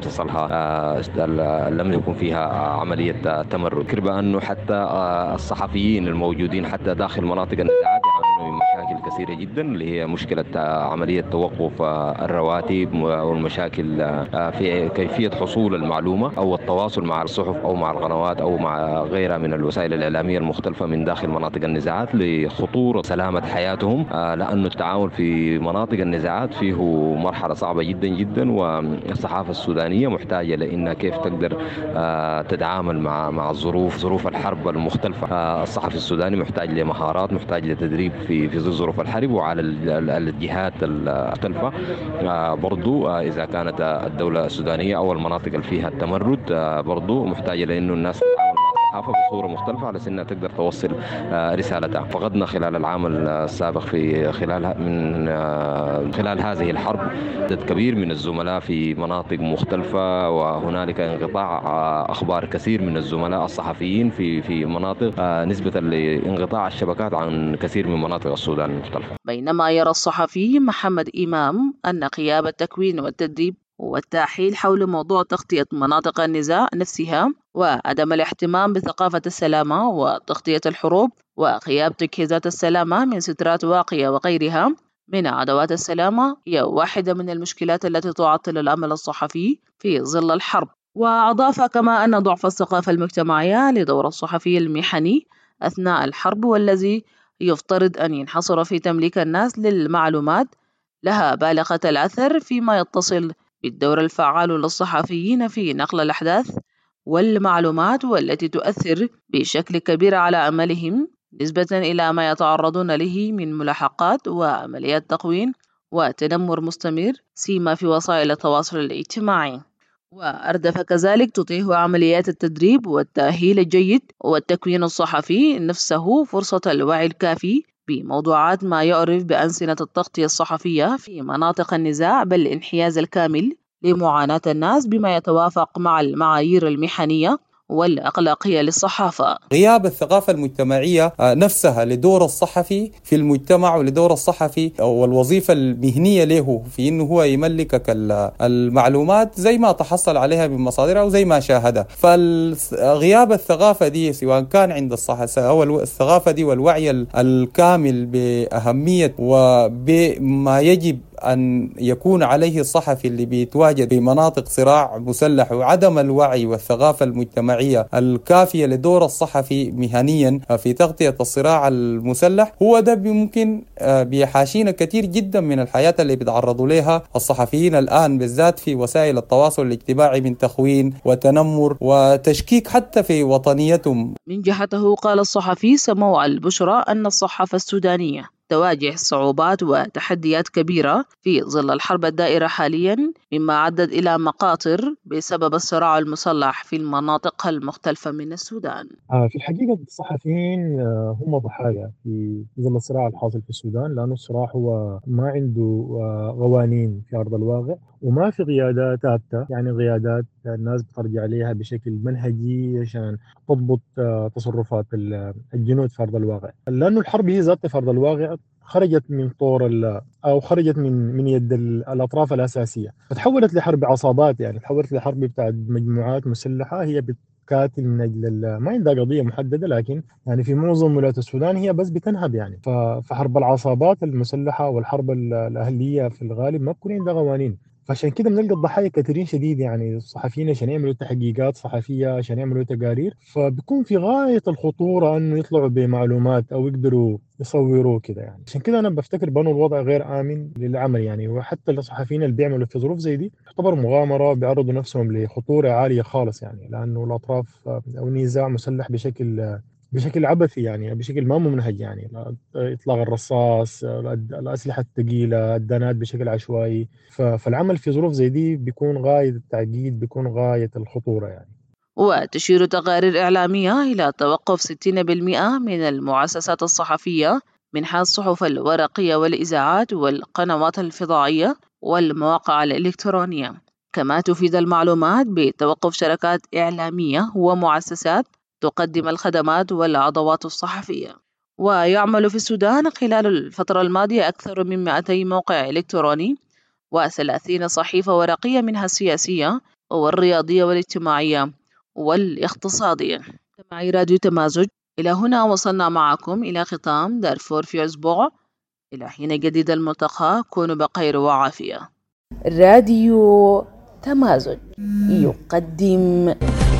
تصلها لم يكن فيها عملية تمرد. كربا أنه حتى الصحفيين الموجودين حتى داخل مناطق النزاعات يعانون من مشاكل كثيرة جدا، اللي هي مشكلة عملية توقف الرواتب والمشاكل في كيفية حصول المعلومة أو التواصل مع الصحف أو مع القنوات أو مع غيرها من الوسائل الإعلامية المختلفة من داخل مناطق النزاعات لخطورة سلامة حياتهم، لأن التعامل في مناطق النزاعات فيه مرحلة صعبة جدا جدا، والصحافة السودانية محتاجة لأنها كيف تقدر تتعامل مع مع الظروف ظروف الحرب المختلفة. الصحفي السوداني محتاج لمهارات، محتاج لتدريب في في ظروف الحرب، وعلى الجهات المختلفة برضو إذا كانت الدولة السودانية أو المناطق اللي فيها التمرد برضو محتاجة لأنه الناس تتعامل مع الصحافة بصورة مختلفة على أنها تقدر توصل رسالتها. فقدنا خلال العام السابق في خلال من خلال هذه الحرب عدد كبير من الزملاء في مناطق مختلفة، وهنالك انقطاع أخبار كثير من الزملاء الصحفيين في في مناطق نسبة لانقطاع الشبكات عن كثير من مناطق السودان المختلفة. بينما يرى الصحفي محمد إمام أن غياب التكوين والتدريب والتأهيل حول موضوع تغطية مناطق النزاع نفسها وعدم الاهتمام بثقافة السلامة وتغطية الحروب وغياب تجهيزات السلامة من سترات واقية وغيرها من أدوات السلامة هي واحدة من المشكلات التي تعطل العمل الصحفي في ظل الحرب. وأضاف كما أن ضعف الثقافة المجتمعية لدور الصحفي المهني أثناء الحرب والذي يفترض أن ينحصر في تمليك الناس للمعلومات لها بالغة الأثر فيما يتصل بالدور الفعال للصحفيين في نقل الأحداث والمعلومات، والتي تؤثر بشكل كبير على عملهم نسبة إلى ما يتعرضون له من ملاحقات وعمليات تقوين وتنمر مستمر سيما في وسائل التواصل الاجتماعي. وأردف كذلك تتيح عمليات التدريب والتأهيل الجيد والتكوين الصحفي نفسه فرصة الوعي الكافي بموضوعات ما يعرف بأنسنة التغطية الصحفية في مناطق النزاع، بل الانحياز الكامل لمعاناة الناس بما يتوافق مع المعايير المهنية والأخلاقية للصحافة. غياب الثقافة المجتمعية نفسها لدور الصحفي في المجتمع ولدور الصحفي والوظيفة المهنية له في إنه هو يملكك المعلومات زي ما تحصل عليها من مصادرها وزي ما شاهدها. فغياب الثقافة دي سواء كان عند الصحافة أو الثقافة دي والوعي الكامل بأهمية وبما يجب أن يكون عليه الصحفي اللي بيتواجد في مناطق صراع مسلح، وعدم الوعي والثقافة المجتمعية الكافية لدور الصحفي مهنيا في تغطية الصراع المسلح، هو ده ممكن بيحاشينا كثير جدا من الحياة اللي بيتعرضوا لها الصحفيين الآن بالذات في وسائل التواصل الاجتماعي من تخوين وتنمر وتشكيك حتى في وطنيتهم. من جهته قال الصحفي سمو البشرى أن الصحافة السودانية تواجه صعوبات وتحديات كبيرة في ظل الحرب الدائرة حاليا، مما عدت إلى مقاطر بسبب الصراع المسلح في المناطق المختلفة من السودان. في الحقيقة الصحفيين هم ضحايا في ظل الصراع الحاصل في السودان، لأنه الصراع هو ما عنده قوانين في أرض الواقع وما في قيادات ثابتة، يعني قيادات الناس بترجع عليها بشكل منهجي عشان تضبط تصرفات الجنود في أرض الواقع، لأنه الحرب هي ذاتها في أرض الواقع خرجت من طور أو خرجت من من يد الأطراف الأساسية، فتحولت لحرب عصابات، يعني تحولت لحرب بتاعت مجموعات مسلحة هي بتقاتل من أجل ما عندها قضية محددة، لكن يعني في معظم ولايات السودان هي بس بتنهب. يعني فحرب العصابات المسلحة والحرب الأهلية في الغالب ما بكون عندها قوانين، فعشان كده بنلقى الضحايا كثيرين شديد، يعني الصحفيين عشان يعملوا تحقيقات صحفية، عشان يعملوا تقارير، فبيكون في غاية الخطورة أنه يطلعوا بمعلومات أو يقدروا يصوروا كده. يعني عشان كده أنا بفتكر بأنه الوضع غير آمن للعمل يعني. وحتى الصحفيين اللي بيعملوا في ظروف زي دي يعتبر مغامرة، بيعرضوا نفسهم لخطورة عالية خالص يعني، لأنه الأطراف أو نزاع مسلح بشكل بشكل عبثي يعني، بشكل ما ممنهج يعني، إطلاق الرصاص، الأسلحة الثقيلة، الدانات بشكل عشوائي. فالعمل في ظروف زي دي بيكون غاية التعقيد، بيكون غاية الخطورة يعني. وتشير تقارير إعلامية إلى توقف ستين بالمئة من المؤسسات الصحفية منها الصحف الورقية والإذاعات والقنوات الفضائية والمواقع الإلكترونية. كما تفيد المعلومات بتوقف شركات إعلامية ومؤسسات تقدم الخدمات والعضوات الصحفية. ويعمل في السودان خلال الفترة الماضية أكثر من مئتي موقع إلكتروني وثلاثين صحيفة ورقية منها السياسية والرياضية والاجتماعية والاقتصادية. مع راديو تمازج، إلى هنا وصلنا معكم إلى ختام دارفور في أسبوع. إلى حين جديد الملتقى، كونوا بخير وعافية. راديو تمازج يقدم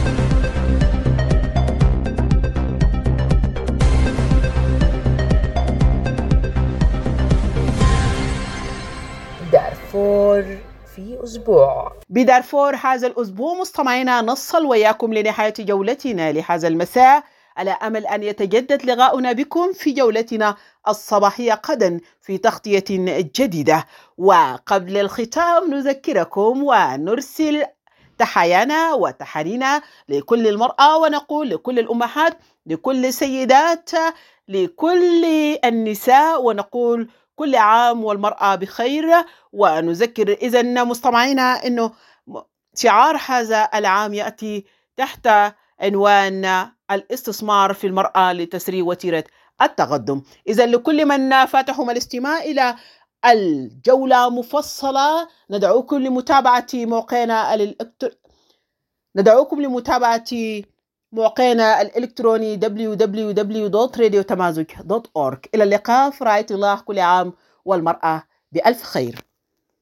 دارفور في أسبوع. بدارفور هذا الأسبوع مستمعينا نصل وياكم لنهاية جولتنا لهذا المساء، على أمل أن يتجدد لقاؤنا بكم في جولتنا الصباحية غدا في تغطية جديدة. وقبل الختام نذكركم ونرسل تحايانا وتحانينا لكل المرأة، ونقول لكل الأمهات، لكل السيدات، لكل النساء، ونقول كل عام والمرأة بخير. ونذكر إذن مستمعينا أنه شعار هذا العام يأتي تحت عنوان الاستثمار في المرأة لتسريع وتيرة التقدم. إذن لكل من فاتحهم الاستماع إلى الجولة مفصلة، ندعوكم لمتابعة موقعنا الإلكتر... ندعوكم لمتابعة موقعنا الإلكتروني دبليو دبليو دبليو دوت راديو تمازج دوت أورج. إلى اللقاء في رعاية الله، كل عام والمرأة بألف خير.